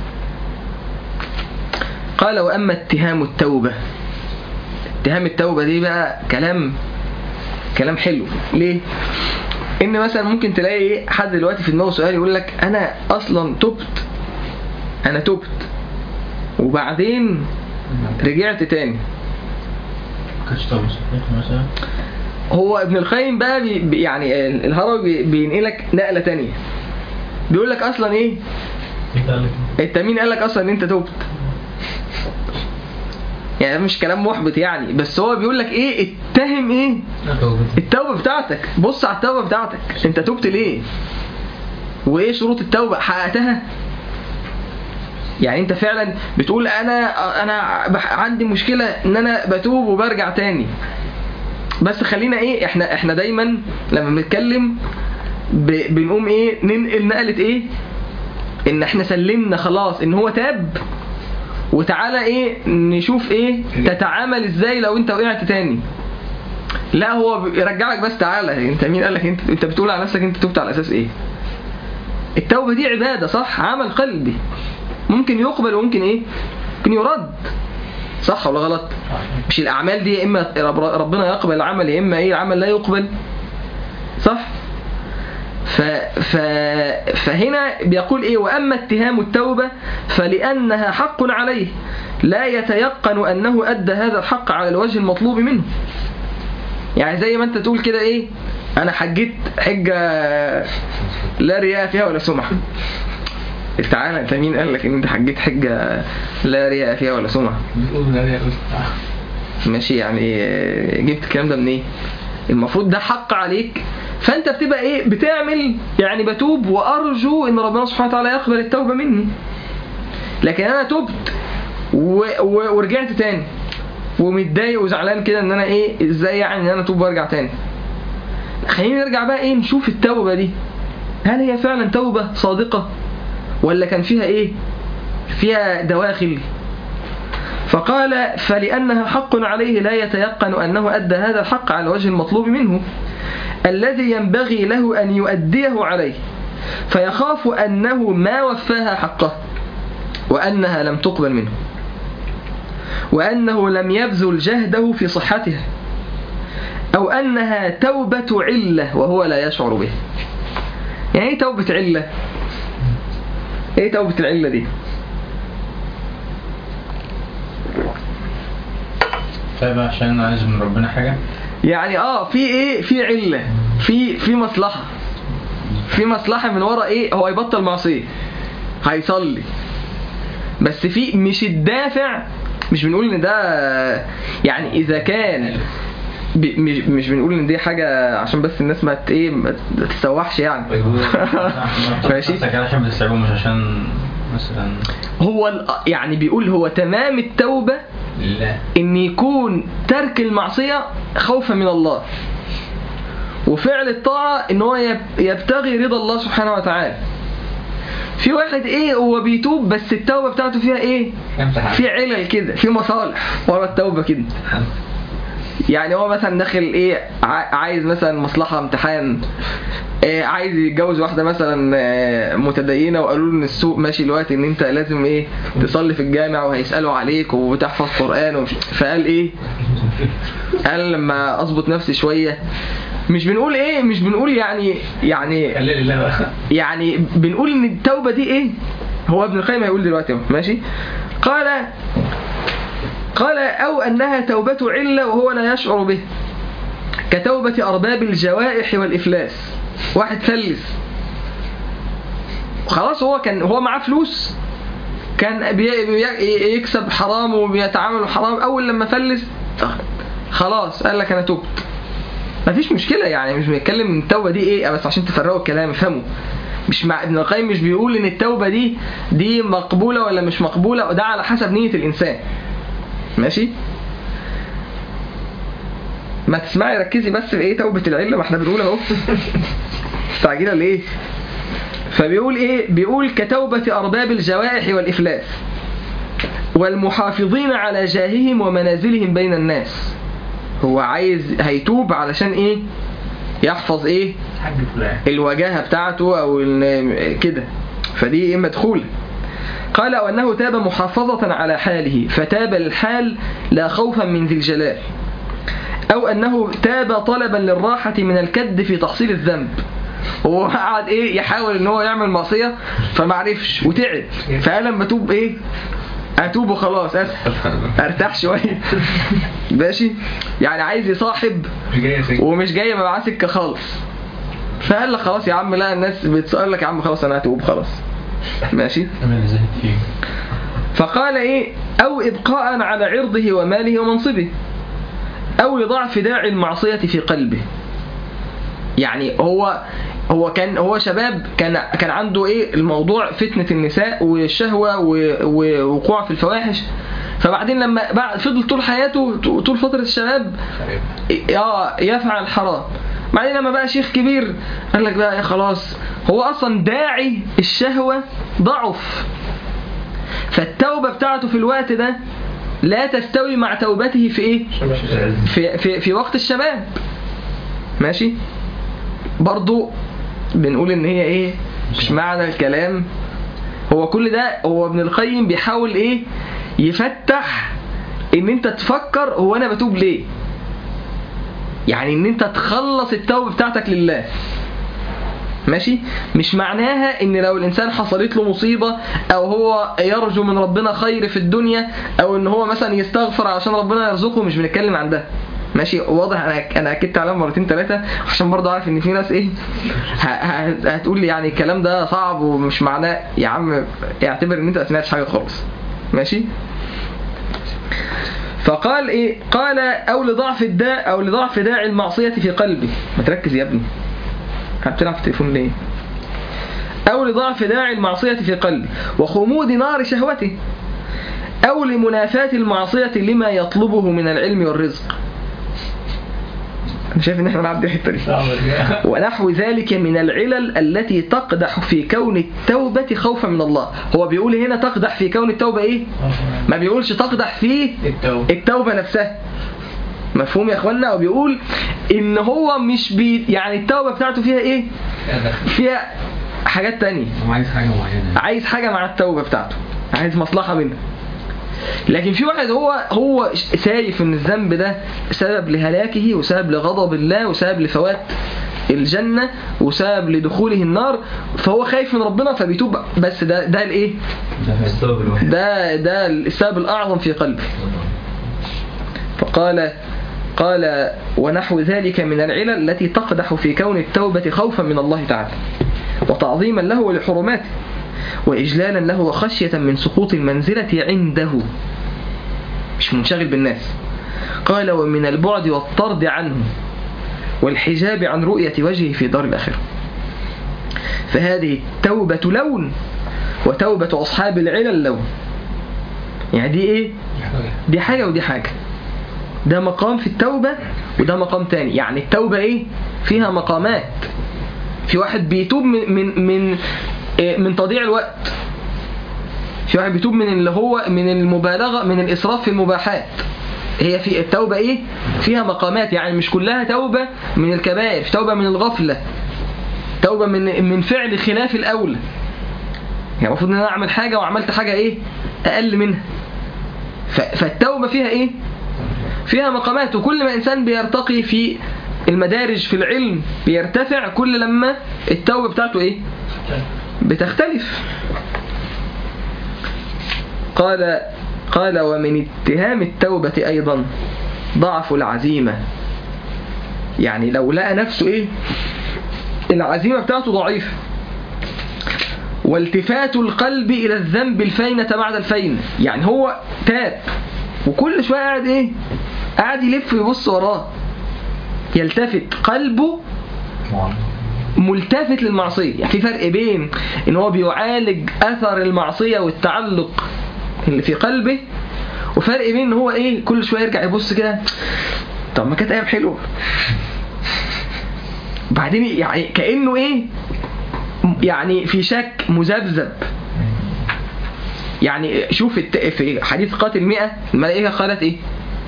قال وأما اتهام التوبة، اتهام التوبة دي بقى كلام كلام حلو. ليه؟ ان مثلا ممكن تلاقي حد دلوقتي في دماغه سؤال يقول لك انا اصلا تبت انا تبت وبعدين رجعت تاني. كانش توبة صحيح مثلا. هو ابن القيم بقى بي يعني الهروي بينقلك نقلة تانية، بيقول لك اصلا ايه انت مين قال لك اصلا ان انت تبت؟ يعني مش كلام محبط يعني، بس هو بيقول لك ايه اتهم ايه التوبة بتاعتك. بص على التوبة بتاعتك، انت تبت ليه وايه شروط التوبة حققتها؟ يعني انت فعلا بتقول انا انا عندي مشكلة ان انا بتوب وبرجع تاني. بس خلينا ايه احنا احنا دايما لما بنتكلم بنقوم ايه ننقل نقلة ايه ان احنا سلمنا خلاص ان هو تاب، وتعالى ايه نشوف ايه تتعامل ازاي لو انت وقعت تاني. لا هو يرجعك بس تعالى انت مين قالك انت انت بتقول على نفسك انت تبت على اساس ايه؟ التوبة دي عبادة صح، عمل قلبي ممكن يقبل وممكن ايه ممكن يرد، صح ولا غلط؟ مش الاعمال دي اما ربنا يقبل العمل يا اما ايه العمل لا يقبل، صح؟ ف... ف... فهنا بيقول ايه واما اتهام التوبة فلانها حق عليه لا يتيقن انه ادى هذا الحق على الوجه المطلوب منه. يعني زي ما انت تقول كده ايه انا حجيت حجة لا رياء فيها ولا سمعة. تعالى انت مين قال لك ان انت حجيت حجة لا رياء فيها ولا سمعة؟ ماشي، يعني جبت الكلام ده منين؟ إيه؟ المفروض ده حق عليك، فانت بتبقى ايه بتعمل يعني بتوب وارجو ان ربنا سبحانه وتعالى يقبل التوبة مني. لكن انا تبت و... و... ورجعت تاني ومتضايق وزعلان كده ان انا ايه ازاي يعني ان انا توب وارجع تاني. خلينا نرجع بقى ايه نشوف التوبة دي هل هي فعلا توبة صادقة ولا كان فيها ايه فيها دواخل. فقال فلأنها حق عليه لا يتيقن أنه أدى هذا الحق على وجه المطلوب منه الذي ينبغي له أن يؤديه عليه، فيخاف أنه ما وفاها حقه وأنها لم تقبل منه وأنه لم يبذل جهده في صحتها أو أنها توبة علة وهو لا يشعر به. يعني ايه توبة علة؟ ايه توبة العلة دي؟ طيب عشان عايز من ربنا حاجة يعني اه في ايه في علة في في مصلحة في مصلحة من وراء ايه هو يبطل معصية هيصلي، بس في مش الدافع. مش بنقول ان ده يعني اذا كان مش مش بنقول ان دي حاجة عشان بس الناس ما ايه ما تتسوحش يعني. ماشي عشان بتستعبوا مش عشان مثلا هو يعني بيقول هو تمام التوبة لا ان يكون ترك المعصية خوفا من الله وفعل الطاعة ان هو يبتغي رضا الله سبحانه وتعالى. في واحد ايه هو بيتوب بس التوبة بتاعته فيها ايه في علل كده في مصالح ورا التوبة كده. يعني هو مثلا داخل ايه عايز مثلا مصلحة امتحان، إيه عايز يتجوز واحدة مثلا متدينة وقالوا له ان السوق ماشي الوقت ان انت لازم ايه تصلي في الجامع وهيسألوا عليك وتحفظ قرآن ومش فقال ايه قال لما اظبط نفسي شوية. مش بنقول ايه مش بنقول يعني يعني يعني بنقول ان التوبة دي ايه هو ابن القيم هيقول دلوقتي ماشي. قال قال أو أنها توبة علة وهو لا يشعر به كتوبة أرباب الجوائح والإفلاس. واحد فلس خلاص هو كان هو معاه فلوس كان بيكسب حرام وبيتعامل حرام، أول لما فلس خلاص قال لك أنا توبت مفيش مشكلة. يعني مش بيتكلم من التوبة دي إيه بس عشان تفرقوا الكلام افهموا. مش مع ابن القيم مش بيقول إن التوبة دي دي مقبولة ولا مش مقبولة، وده على حسب نية الإنسان ماشي. ما تسمعي ركزي بس في ايه توبة العلة ما احنا بنقول اهو مستعجلة ليه. فبيقول ايه بيقول كتوبة أرباب الجوائح والإفلاس والمحافظين على جاههم ومنازلهم بين الناس. هو عايز هيتوب علشان ايه يحفظ ايه الوجاهة بتاعته او كده، فدي ايه مدخولة. قال وأنه تاب محافظة على حاله فتاب للحال لا خوفا من ذي الجلال، أو أنه تاب طلبا للراحة من الكد في تحصيل الذنب. هو قعد إيه يحاول إن هو يعمل معصية فمعرفش وتعب، فقال لما توب إيه أتوب وخلاص أرتاح شوية ماشي، يعني عايز يصاحب ومش جاي معاه سكة خالص، فقال لك خلاص يا عم، لا الناس بتسأل لك يا عم خلاص أنا هتوب خلاص ماشي. فقال إيه أو إبقاء على عرضه وماله ومنصبه، أو لضعف داعي المعصية في قلبه. يعني هو هو كان هو شباب كان كان عنده ايه الموضوع فتنة النساء والشهوة ووقوع في الفواحش، فبعدين لما بعد فضل طول حياته طول فترة الشباب اه يفعل الحرام، بعدين لما بقى شيخ كبير قال لك بقى خلاص هو اصلا داعي الشهوة ضعف، فالتوبة بتاعته في الوقت ده لا تستوي مع توبته في ايه في في, في وقت الشباب ماشي. برضو بنقول ان هي ايه مش معنى الكلام، هو كل ده هو ابن القيم بيحاول ايه يفتح ان انت تفكر هو انا بتوب ليه، يعني ان انت تخلص التوبة بتاعتك لله ماشي. مش معناها ان لو الانسان حصلت له مصيبة او هو يرجو من ربنا خير في الدنيا او ان هو مثلا يستغفر عشان ربنا يرزقه، مش بنتكلم عن ده ماشي. واضح انا انا اكدت عليها مرتين ثلاثه عشان برضه عارف ان في ناس ايه هتقول لي يعني الكلام ده صعب ومش معناه، يا عم اعتبر ان انت ما سمعتش حاجه خالص ماشي. فقال ايه قال او لضعف الداء او لضعف داعي المعصيه في قلبي. ما تركز يا ابني هتلعب في التليفون ليه؟ او لضعف داعي المعصيه في قلبي وخمود نار شهوته، او لمنافاه المعصيه لما يطلبه من العلم والرزق. أنا شايف إن إحنا نعدي الحتة دي. ونحو ذلك من العلل التي تقدح في كون التوبة خوفا من الله. هو بيقول هنا تقدح في كون التوبة إيه؟ ما بيقولش تقدح في التوبة, التوبة نفسها. مفهوم يا أخوانا؟ وبيقول إن هو مش بي يعني التوبة بتاعته فيها إيه؟ فيها حاجات تانية. عايز حاجة معينة. عايز حاجة مع التوبة بتاعته. عايز مصلحة منها. لكن في واحد هو هو شايف ان الذنب ده سبب لهلاكه وسبب لغضب الله وسبب لفوات الجنة وسبب لدخوله النار، فهو خايف من ربنا فبيتوب. بس ده ده الايه ده ده السبب الاعظم في قلبه. فقال قال ونحو ذلك من العلل التي تقدح في كون التوبة خوفا من الله تعالى وتعظيما له ولحرماته وإجلالا له وخشية من سقوط المنزلة عنده، مش منشغل بالناس. قال ومن البعد والطرد عنه والحجاب عن رؤية وجهه في دار الآخرة. فهذه التوبة لون وتوبة أصحاب العلل لون. يعني دي إيه؟ دي حاجة ودي حاجة. ده مقام في التوبة وده مقام تاني. يعني التوبة إيه؟ فيها مقامات. في واحد بيتوب من من من من تضييع الوقت، في واحد بيتوب من اللي هو من المبالغة من الإسراف في المباحات. هي في التوبة إيه؟ فيها مقامات. يعني مش كلها توبة من الكبائر، في توبة من الغفلة، توبة من من فعل خلاف الأولى. يعني المفروض إن أنا أعمل حاجة وعملت حاجة إيه؟ أقل منها. فالتوبة فيها إيه؟ فيها مقامات. وكل ما إنسان بيرتقي في المدارج في العلم بيرتفع، كل لما التوبة بتاعته إيه؟ بتختلف. قال قال ومن اتهام التوبة أيضا ضعف العزيمة. يعني لو لقى نفسه إيه؟ العزيمة بتاعته ضعيفة. والتفات القلب إلى الذنب الفينة بعد الفينة. يعني هو تاب وكل شوية قاعد إيه؟ قاعد يلف ويبص وراه، يلتفت قلبه ملتفت للمعصية. يعني في فرق بين إن هو بيعالج أثر المعصية والتعلق اللي في قلبه، وفرق بين إن هو إيه كل شوية يرجع يبص كده، طب ما كانت أيام حلوة، بعدين يعني كأنه إيه يعني في شك مذبذب. يعني شوف في حديث قاتل مئة الملائكة قالت إيه؟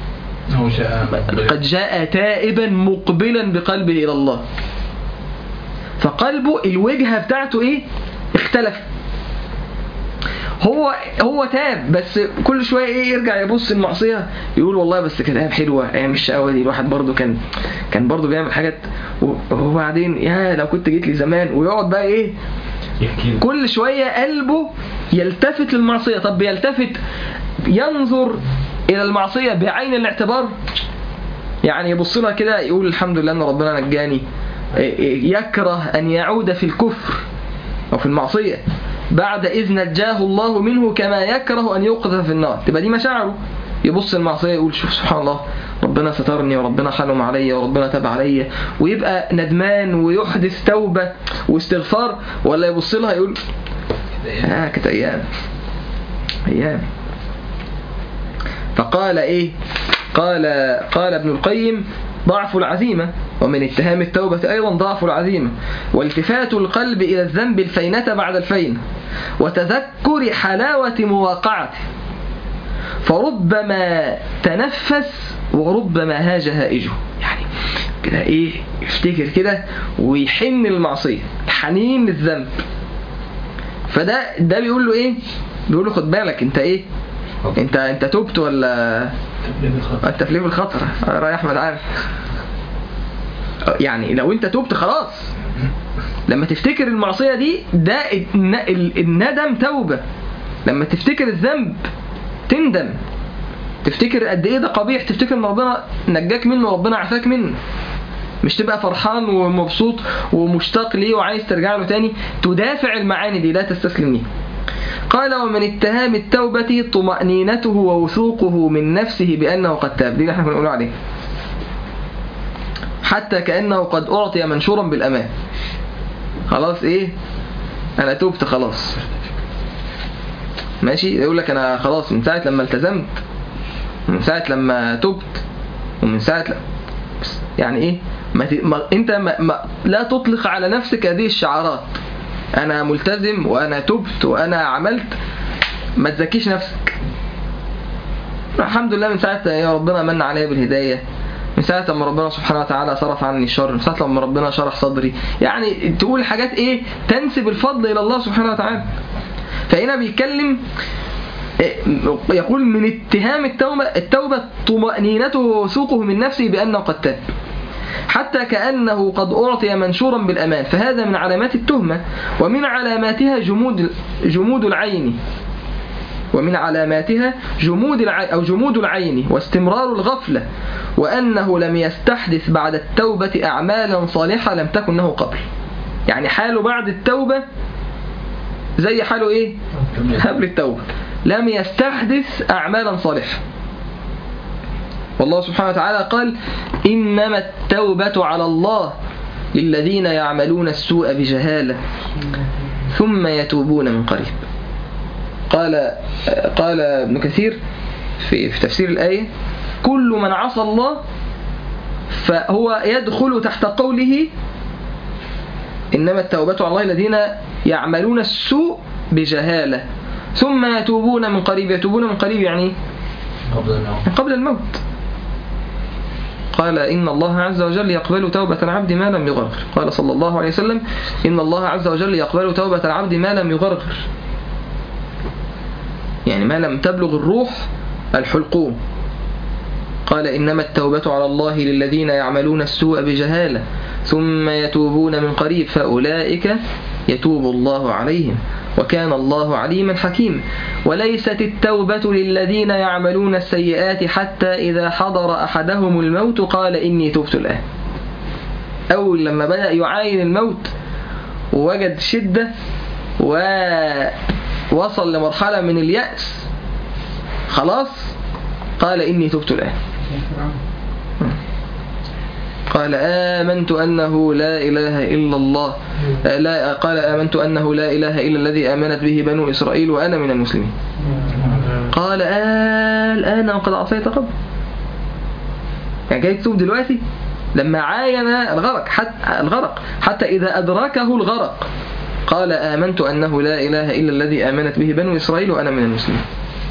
قد جاء تائبا مقبلا بقلبه إلى الله. فقلبه الوجهة بتاعته إيه؟ اختلف. هو هو تاب، بس كل شويه ايه يرجع يبص المعصيه يقول والله بس كانت ايام حلوه، ايام الشقاوه دي الواحد برضو كان كان برضو بيعمل حاجات، وبعدين يا لو كنت جيت لي زمان، ويقعد بقى ايه كل شويه قلبه يلتفت للمعصيه. طب بيلتفت ينظر الى المعصيه بعين الاعتبار، يعني يبص لها كده يقول الحمد لله ان ربنا نجاني، يكره ان يعود في الكفر او في المعصيه بعد إذ نجاه الله منه كما يكره أن يوقذف في النار. تبقى دي مشاعره، يبص المعصية يقول شوف سبحان الله ربنا سترني وربنا حلم علي وربنا تاب علي، ويبقى ندمان ويحدث توبة واستغفار، ولا يبص لها يقول آه كانت أيام أيام. فقال إيه؟ قال قال ابن القيم ضعف العزيمة، ومن اتهام التوبة أيضا ضعف العزيمة، والتفات القلب إلى الذنب الفينة بعد الفينة، وتذكر حلاوة مواقعته، فربما تنفس وربما هاج هائجه. يعني كده إيه يفتكر كده ويحن المعصية، حنين للذنب. فده ده بيقول له إيه؟ بيقول له خد بالك أنت إيه؟ أنت أنت توبت ولا التفليف الخطر؟ رأي أحمد عارف. يعني لو أنت توبت خلاص، لما تفتكر المعصية دي ده الندم توبة. لما تفتكر الذنب تندم، تفتكر قد ايه ده قبيح، تفتكر ان ربنا نجاك منه وربنا عافاك منه، مش تبقى فرحان ومبسوط ومشتاق ليه وعايز ترجع له تاني. تدافع المعاني دي، لا تستسلم ليه. قال ومن اتهام التوبة طمأنينته ووثوقه من نفسه بأنه قد تاب. دي اللي احنا كنا نقول عليه، حتى كأنه قد أعطي منشورا بالأمان. خلاص ايه انا توبت خلاص ماشي. يقول لك انا خلاص من ساعة لما التزمت، من ساعة لما توبت، ومن ساعة ل... يعني ايه ما ت... ما... انت ما... ما... لا تطلق على نفسك هذه الشعارات، انا ملتزم وانا توبت وانا عملت. ما تزكيش نفسك. الحمد لله من ساعة يا ربنا من عليا بالهداية، من ساعة لما ربنا سبحانه وتعالى صرف عني الشر، من ساعة لما ربنا شرح صدري. يعني تقول حاجات ايه تنسب الفضل الى الله سبحانه وتعالى. فهنا بيتكلم يقول من اتهام التوبة التوبة طمأنينته ووثوقه من نفسه بأنه قد تاب، حتى كأنه قد أعطي منشورا بالأمان. فهذا من علامات التهمة، ومن علاماتها جمود جمود العين ومن علاماتها جمود العين أو جمود العين واستمرار الغفلة، وأنه لم يستحدث بعد التوبة أعمالا صالحة لم تكن له قبل. يعني حاله بعد التوبة زي حاله إيه؟ قبل التوبة، لم يستحدث أعمالا صالحة. والله سبحانه وتعالى قال إنما التوبة على الله للذين يعملون السوء بجهالة ثم يتوبون من قريب. قال قال ابن كثير في في تفسير الآية كل من عصى الله فهو يدخل تحت قوله إنما التوبة على الله الذين يعملون السوء بجهالة ثم يتوبون من قريب. يتوبون من قريب يعني قبل الموت. قبل الموت. قال إن الله عز وجل يقبل توبة العبد ما لم يغرغر. قال صلى الله عليه وسلم إن الله عز وجل يقبل توبة العبد ما لم يغرغر، يعني ما لم تبلغ الروح الحلقوم. قال إنما التوبة على الله للذين يعملون السوء بجهالة ثم يتوبون من قريب فأولئك يتوب الله عليهم وكان الله عليما حكيما. وليست التوبة للذين يعملون السيئات حتى إذا حضر أحدهم الموت قال إني تبت الآن. أول لما بدأ يعاين الموت ووجد شدة ووصل لمرحلة من اليأس خلاص قال إني تبت الآن. قال آمنت أنه لا إله إلا الله لا قال آمنت أنه لا إله إلا الذي آمنت به بنو إسرائيل وأنا من المسلمين. قال آه الآن وقد عصيت قبل. يعني جاي تتوب دلوقتي لما عاين الغرق حتى الغرق حتى إذا أدركه الغرق قال آمنت أنه لا إله إلا الذي آمنت به بنو إسرائيل وأنا من المسلمين.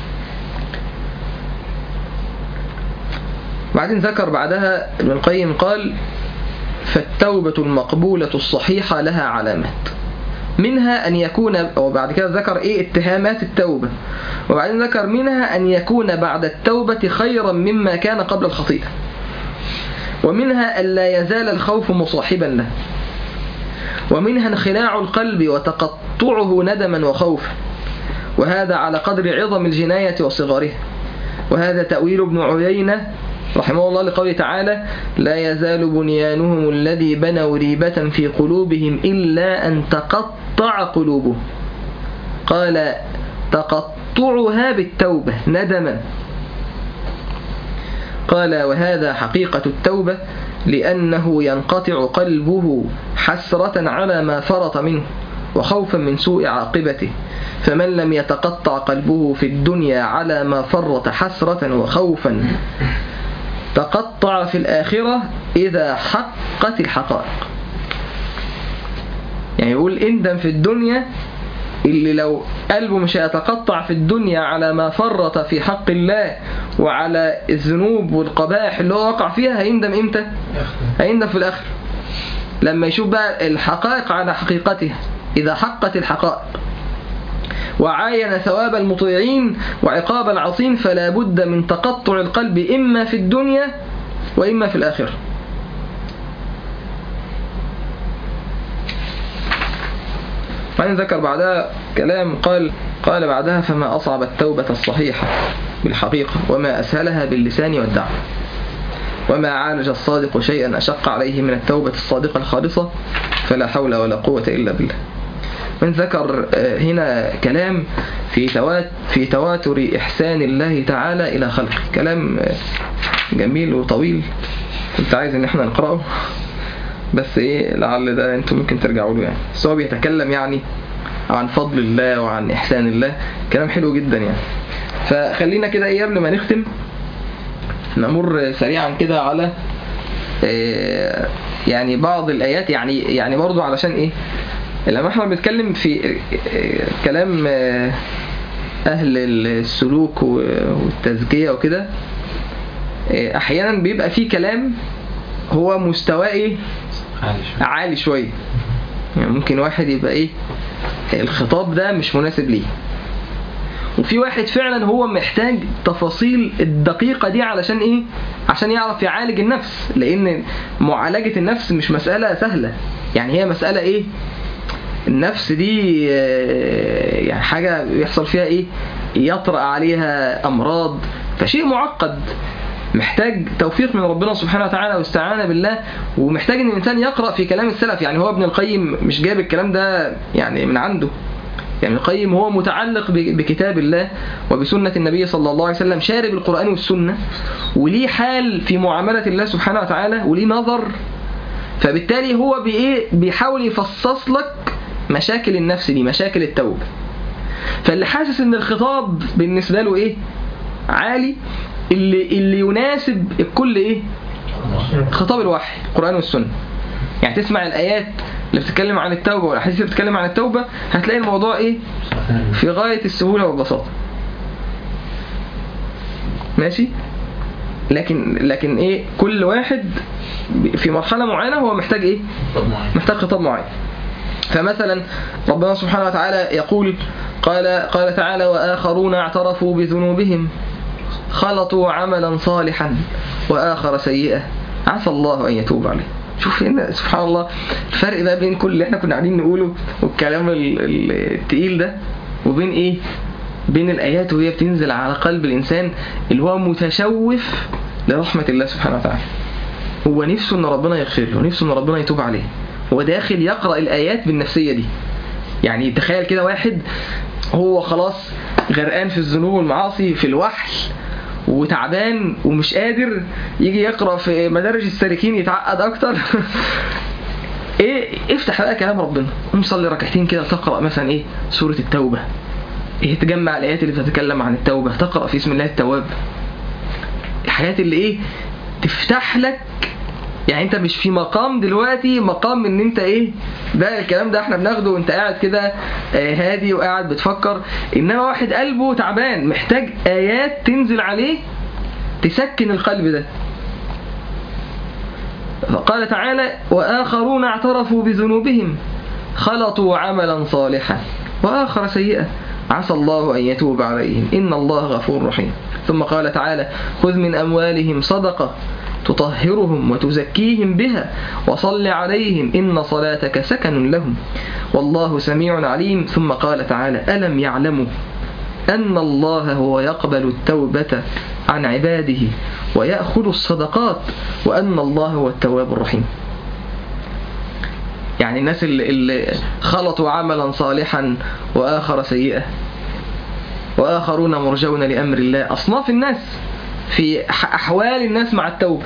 بعدين ذكر بعدها ابن القيم قال فالتوبة المقبولة الصحيحة لها علامات. منها أن يكون، وبعد كده ذكر إيه اتهامات التوبة، وبعدين ذكر منها أن يكون بعد التوبة خيرا مما كان قبل الخطيئة، ومنها ألا يزال الخوف مصاحبا له، ومنها انخلاع القلب وتقطعه ندما وخوفا، وهذا على قدر عظم الجناية وصغارها. وهذا تأويل ابن عيينة رحمه الله لقوله تعالى: لا يزال بنيانهم الذي بنوا ريبة في قلوبهم إلا أن تقطع قلوبهم. قال: تقطعها بالتوبة ندما. قال: وهذا حقيقة التوبة، لأنه ينقطع قلبه حسرة على ما فرط منه وخوفا من سوء عاقبته، فمن لم يتقطع قلبه في الدنيا على ما فرط حسرة وخوفا تقطع في الآخرة إذا حقت الحقائق. يعني يقول اندم في الدنيا، اللي لو قلبه مش هيتقطع في الدنيا على ما فرط في حق الله وعلى الذنوب والقبائح اللي هو وقع فيها، هيندم امتى؟ هيندم في الآخر لما يشوف بقى الحقائق على حقيقتها إذا حقت الحقائق، وعاين ثواب المطيعين وعقاب العصين، فلا بد من تقطع القلب إما في الدنيا وإما في الآخرة. وعن ذكر بعدها كلام، قال قال بعدها: فما أصعب التوبة الصحيحة بالحقيقة، وما أسهلها باللسان والدعوة، وما عالج الصادق شيئا أشق عليه من التوبة الصادقة الخالصة، فلا حول ولا قوة إلا بالله. من ذكر هنا كلام في توات في تواتر إحسان الله تعالى إلى خلقه، كلام جميل وطويل، كنت عايز إن احنا نقرأه بس إيه لعل ده أنتم ممكن ترجعوا له يعني. بس هو بيتكلم يعني عن فضل الله وعن إحسان الله، كلام حلو جدا يعني. فخلينا كده إيه قبل ما نختم نمر سريعا كده على يعني بعض الآيات، يعني يعني برضو علشان إيه لما احنا بنتكلم في كلام أهل السلوك والتزكية وكده، أحيانا بيبقى فيه كلام هو مستواه عالي شوية، يعني ممكن واحد يبقى إيه الخطاب ده مش مناسب ليه، وفي واحد فعلا هو محتاج تفاصيل الدقيقة دي علشان إيه عشان يعرف يعالج النفس، لأن معالجة النفس مش مسألة سهلة، يعني هي مسألة إيه النفس دي يعني حاجة يحصل فيها إيه يطرأ عليها أمراض، فشيء معقد محتاج توفيق من ربنا سبحانه وتعالى واستعانة بالله، ومحتاج ان الانسان يقرأ في كلام السلف. يعني هو ابن القيم مش جاب الكلام ده يعني من عنده، يعني ابن القيم هو متعلق بكتاب الله وبسنة النبي صلى الله عليه وسلم، شارب القرآن والسنة، وليه حال في معاملة الله سبحانه وتعالى وليه نظر، فبالتالي هو بإيه بيحاول يفصص لك مشاكل النفس دي، مشاكل التوبة. فاللي حاسس ان الخطاب بالنسبة له ايه عالي، اللي, اللي يناسب الكل ايه خطاب الوحي القرآن والسنة. يعني تسمع الآيات اللي بتتكلم عن التوبة والأحاديث اللي بتتكلم عن التوبة، هتلاقي الموضوع ايه في غاية السهولة والبساطة، ماشي. لكن لكن ايه كل واحد في مرحلة معينة هو محتاج ايه محتاج خطاب معين. فمثلا ربنا سبحانه وتعالى يقول قال قال تعالى: وآخرون اعترفوا بذنوبهم خلطوا عملا صالحا وآخر سيئا عسى الله أن يتوب عليه. شوف هنا سبحان الله الفرق بقى بين كل اللي احنا كنا قاعدين نقوله والكلام التقيل ده، وبين ايه بين الآيات وهي بتنزل على قلب الإنسان اللي هو متشوف لرحمة الله سبحانه وتعالى، هو نفسه ان ربنا يغفر له، نفسه ان ربنا يتوب عليه، هو داخل يقرأ الآيات بالنفسية دي. يعني تخيل كده واحد هو خلاص غرقان في الذنوب والمعاصي في الوحل وتعبان ومش قادر، يجي يقرأ في مدارج السالكين يتعقد أكتر إيه افتح بقى كلام ربنا، قوم صلي ركعتين كده، تقرأ مثلا إيه سورة التوبة، إيه تجمع الآيات اللي بتتكلم عن التوبة، تقرأ في اسم الله التواب، الحاجات اللي إيه تفتح لك. يعني انت مش في مقام دلوقتي مقام ان انت ايه ده الكلام ده احنا بناخده وانت قاعد كده هادي وقاعد بتفكر، انما واحد قلبه تعبان محتاج ايات تنزل عليه تسكن القلب ده. فقال تعالى: وآخرون اعترفوا بذنوبهم خلطوا عملا صالحا وآخر سيئا عسى الله أن يتوب عليهم إن الله غفور رحيم. ثم قال تعالى خذ من أموالهم صدقة تطهرهم وتزكيهم بها وصل عليهم إن صلاتك سكن لهم والله سميع عليم. ثم قال تعالى ألم يعلموا أن الله هو يقبل التوبة عن عباده ويأخذ الصدقات وأن الله هو التواب الرحيم. يعني الناس اللي خلطوا عملا صالحا وآخر سيئة وآخرون مرجون لأمر الله، أصناف الناس في أحوال الناس مع التوبة،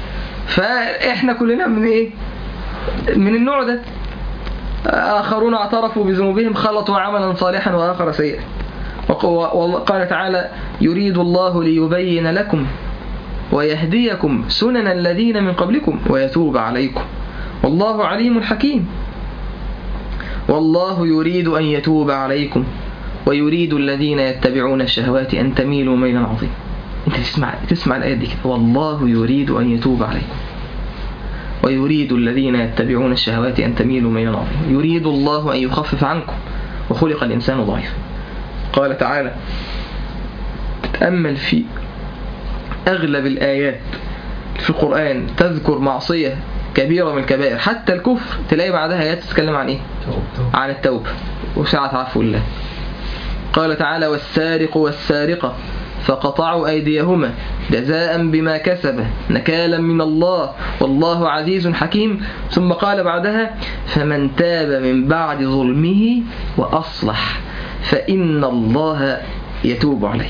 فإحنا كلنا من إيه؟ من النوع ده. آخرون اعترفوا بذنوبهم خلطوا عملا صالحا وآخر سيئا. وقال تعالى يريد الله ليبين لكم ويهديكم سنن الذين من قبلكم ويتوب عليكم والله عليم حكيم. والله يريد أن يتوب عليكم ويريد الذين يتبعون الشهوات أن تميلوا ميلا عظيما. انت تسمع تسمع الآية دي كده، والله يريد أن يتوب عليكم ويريد الذين يتبعون الشهوات أن تميلوا ميلا عظيما يريد الله أن يخفف عنكم وخلق الإنسان ضعيفا. قال تعالى تأمل في أغلب الآيات في القرآن تذكر معصية كبيرة من الكبائر، حتى الكفر تلاقي بعدها آيات تتكلم عن إيه؟ عن التوبة وسعة عفو الله. قال تعالى والسارق والسارقة فقطعوا أيديهما جزاء بما كسبا نكالا من الله والله عزيز حكيم. ثم قال بعدها فمن تاب من بعد ظلمه وأصلح فإن الله يتوب عليه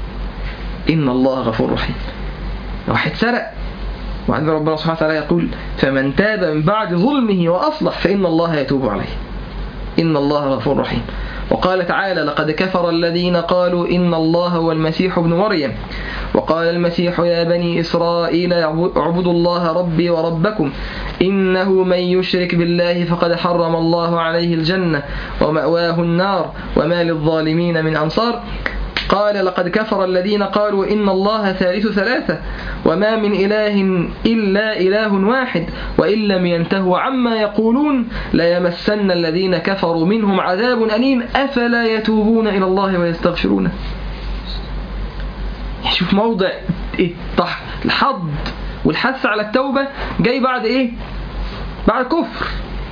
إن الله غفور رحيم. واحد سرق وعند ربنا سبحانه وتعالى يقول فمن تاب من بعد ظلمه وأصلح فإن الله يتوب عليه إن الله غفور رحيم. وقال تعالى لقد كفر الذين قالوا إن الله هو المسيح ابن مريم وقال المسيح يا بني إسرائيل اعبدوا الله ربي وربكم إنه من يشرك بالله فقد حرم الله عليه الجنة ومأواه النار وما للظالمين من أنصار. قال لقد كفر الذين قالوا إن الله ثالث ثلاثة وما من إله إلا إله واحد وإن لم ينتهوا عما يقولون ليمسن الذين كفروا منهم عذاب أليم أفلا يتوبون إلى الله ويستغفرونه. شوف موضع الحض والحث على التوبة جاي بعد إيه؟ بعد كفر.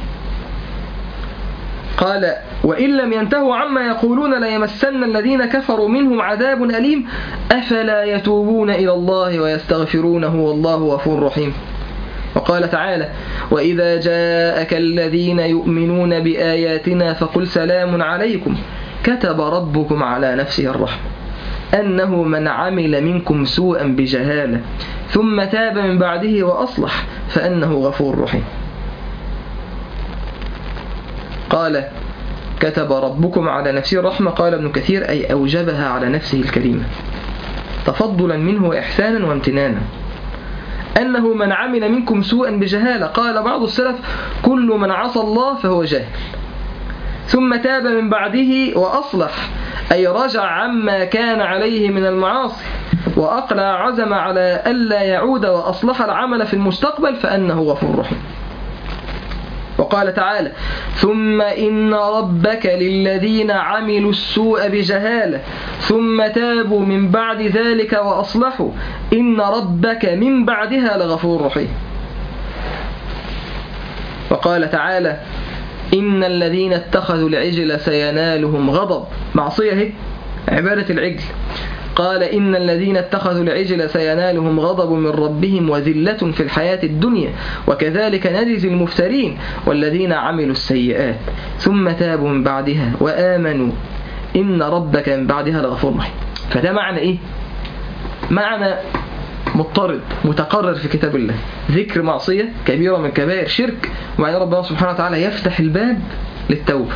قال وإن لم ينتهوا عما يقولون ليمسن الذين كفروا منهم عذاب أليم أفلا يتوبون إلى الله ويستغفرونه والله غفور رحيم. وقال تعالى وإذا جاءك الذين يؤمنون بآياتنا فقل سلام عليكم كتب ربكم على نفسه الرحمة أنه من عمل منكم سوءا بجهالة ثم تاب من بعده وأصلح فأنه غفور رحيم. قال كتب ربكم على نفسه الرحمة قال ابن كثير أي أوجبها على نفسه الكريمة تفضلا منه وإحسانا وامتنانا. أنه من عمل منكم سوءا بجهالة قال بعض السلف كل من عصى الله فهو جاهل ثم تاب من بعده وأصلح أي رجع عما كان عليه من المعاصي وأقلع عزم على ألا يعود وأصلح العمل في المستقبل فأنه غفور رحيم. وقال تعالى ثم إن ربك للذين عملوا السوء بجهالة ثم تابوا من بعد ذلك وأصلحوا إن ربك من بعدها لغفور رحيم. وقال تعالى إن الذين اتخذوا العجل سينالهم غضب معصية هي عبادة العجل. قال إن الذين اتخذوا العجل سينالهم غضب من ربهم وذلة في الحياة الدنيا وكذلك نجزي المفترين والذين عملوا السيئات ثم تابوا من بعدها وآمنوا إن ربك من بعدها لغفور رحيم. فده معنى إيه؟ معنى مضطرد متقرر في كتاب الله، ذكر معصية كبيرة من كبائر شرك وبعدين ربنا سبحانه وتعالى يفتح الباب للتوبة.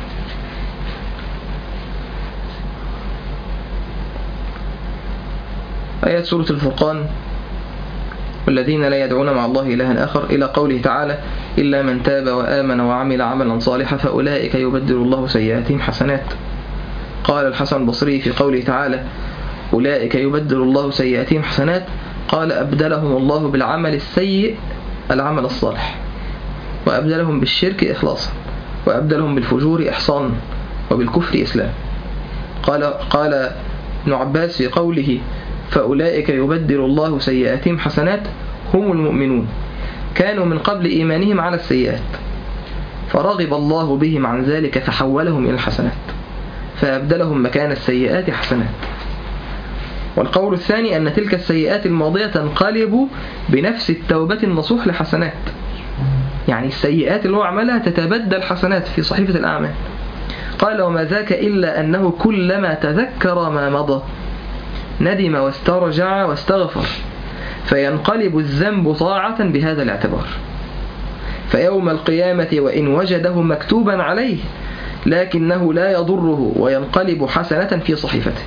آيات سورة الفرقان والذين لا يدعون مع الله إلها آخر إلى قوله تعالى إلا من تاب وآمن وعمل عملا صالحا فأولئك يبدل الله سيئاتهم حسنات. قال الحسن البصري في قوله تعالى أولئك يبدل الله سيئاتهم حسنات قال أبدلهم الله بالعمل السيء العمل الصالح وأبدلهم بالشرك إخلاصا وأبدلهم بالفجور إحصان وبالكفر إسلام. قال قال ابن عباس في قوله فأولئك يبدل الله سيئاتهم حسنات هم المؤمنون كانوا من قبل إيمانهم على السيئات فرغب الله بهم عن ذلك فحولهم إلى الحسنات فأبدلهم مكان السيئات حسنات. والقول الثاني أن تلك السيئات الماضية تنقلب بنفس التوبة النصوح لحسنات، يعني السيئات اللي هو عملها تتبدل حسنات في صحيفة الأعمال. قال وما ذاك إلا أنه كلما تذكر ما مضى ندم واسترجع واستغفر فينقلب الذنب طاعة بهذا الاعتبار، فيوم القيامة وإن وجده مكتوبا عليه لكنه لا يضره وينقلب حسنة في صحيفته.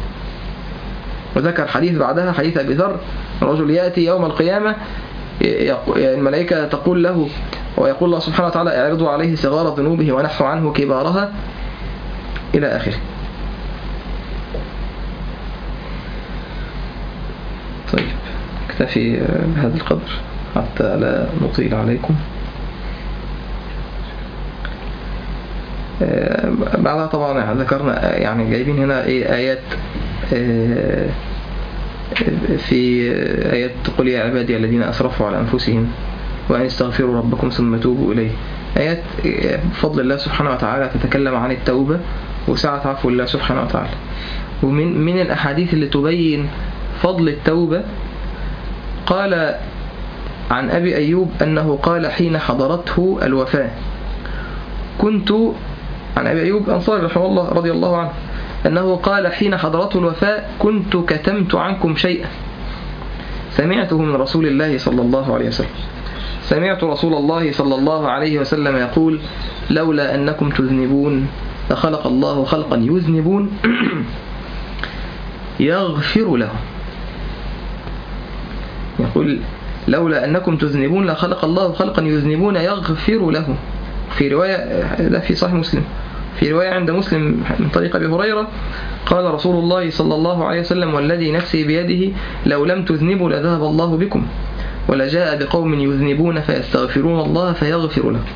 وذكر حديث بعدها حديث أبي ذر رجل يأتي يوم القيامة الملائكة تقول له ويقول الله سبحانه وتعالى اعرضوا عليه صغار ذنوبه ونحو عنه كبارها إلى آخره. طيب اكتفي بهذا القدر حتى لا نطيل عليكم. بعدها طبعا ذكرنا يعني جايبين هنا ايه آيات في آيات قل يا عبادي الذين أسرفوا على أنفسهم وأن استغفروا ربكم ثم توبوا إليه، آيات بفضل الله سبحانه وتعالى تتكلم عن التوبة وسعة عفو الله سبحانه وتعالى. ومن من الأحاديث اللي تبين فضل التوبة قال عن أبي أيوب أنه قال حين حضرته الوفاة كنت عن أبي أيوب أنصاري رحمه الله رضي الله عنه أنه قال حين حضرته الوفاة كنت كتمت عنكم شيئا سمعته من رسول الله صلى الله عليه وسلم. سمعت رسول الله صلى الله عليه وسلم يقول لولا أنكم تذنبون لخلق الله خلقا يذنبون يغفر لهم. يقول لولا أنكم تذنبون لخلق الله خلقا يذنبون يغفر لهم. في رواية ده في صحيح مسلم، في رواية عند مسلم من طريق أبي هريرة قال رسول الله صلى الله عليه وسلم والذي نفسي بيده لو لم تذنبوا لذهب الله بكم ولجاء بقوم يذنبون فيستغفرون الله فيغفر لهم.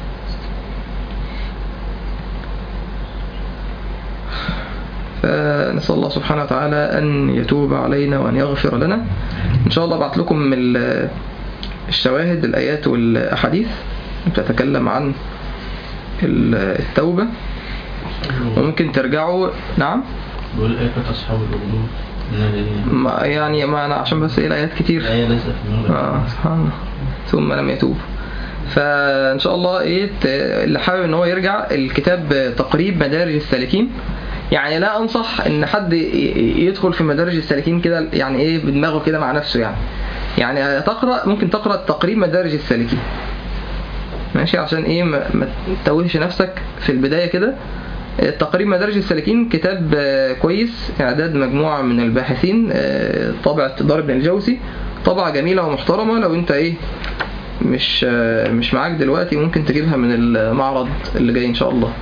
فنسأل الله سبحانه وتعالى أن يتوب علينا وأن يغفر لنا. إن شاء الله بعت لكم من الشواهد الآيات والأحاديث تتكلم عن التوبة وممكن ترجعوا. نعم بقول آيات أصحاب الأخدود ما يعني ما أنا عشان بس إيه الآيات كتير آه سبحان الله ثم لم يتوب. فإن شاء الله إيه اللي حابب إن هو يرجع الكتاب تقريب مدارج السالكين، يعني لا أنصح إن حد يدخل في مدارج السالكين كده يعني إيه بدماغه كده مع نفسه، يعني يعني تقرأ ممكن تقرأ تقريب مدارج السالكين ماشي عشان إيه ما تتوهش نفسك في البداية كده. تقريب مدارج السالكين كتاب كويس إعداد مجموعة من الباحثين طبعة دار ابن الجوزي، طبعة جميلة ومحترمة. لو أنت إيه مش مش معاك دلوقتي ممكن تجيبها من المعرض اللي جاي إن شاء الله.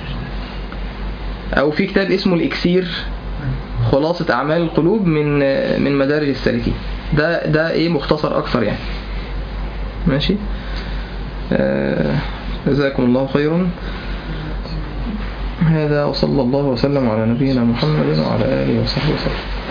أو في كتاب اسمه الإكسير خلاصة أعمال القلوب من من مدارج السالكين، ده ده إيه مختصر أكثر يعني ماشي. جزاكم الله خيرا. هذا وصلى الله وسلم على نبينا محمد وعلى آله وصحبه وسلم.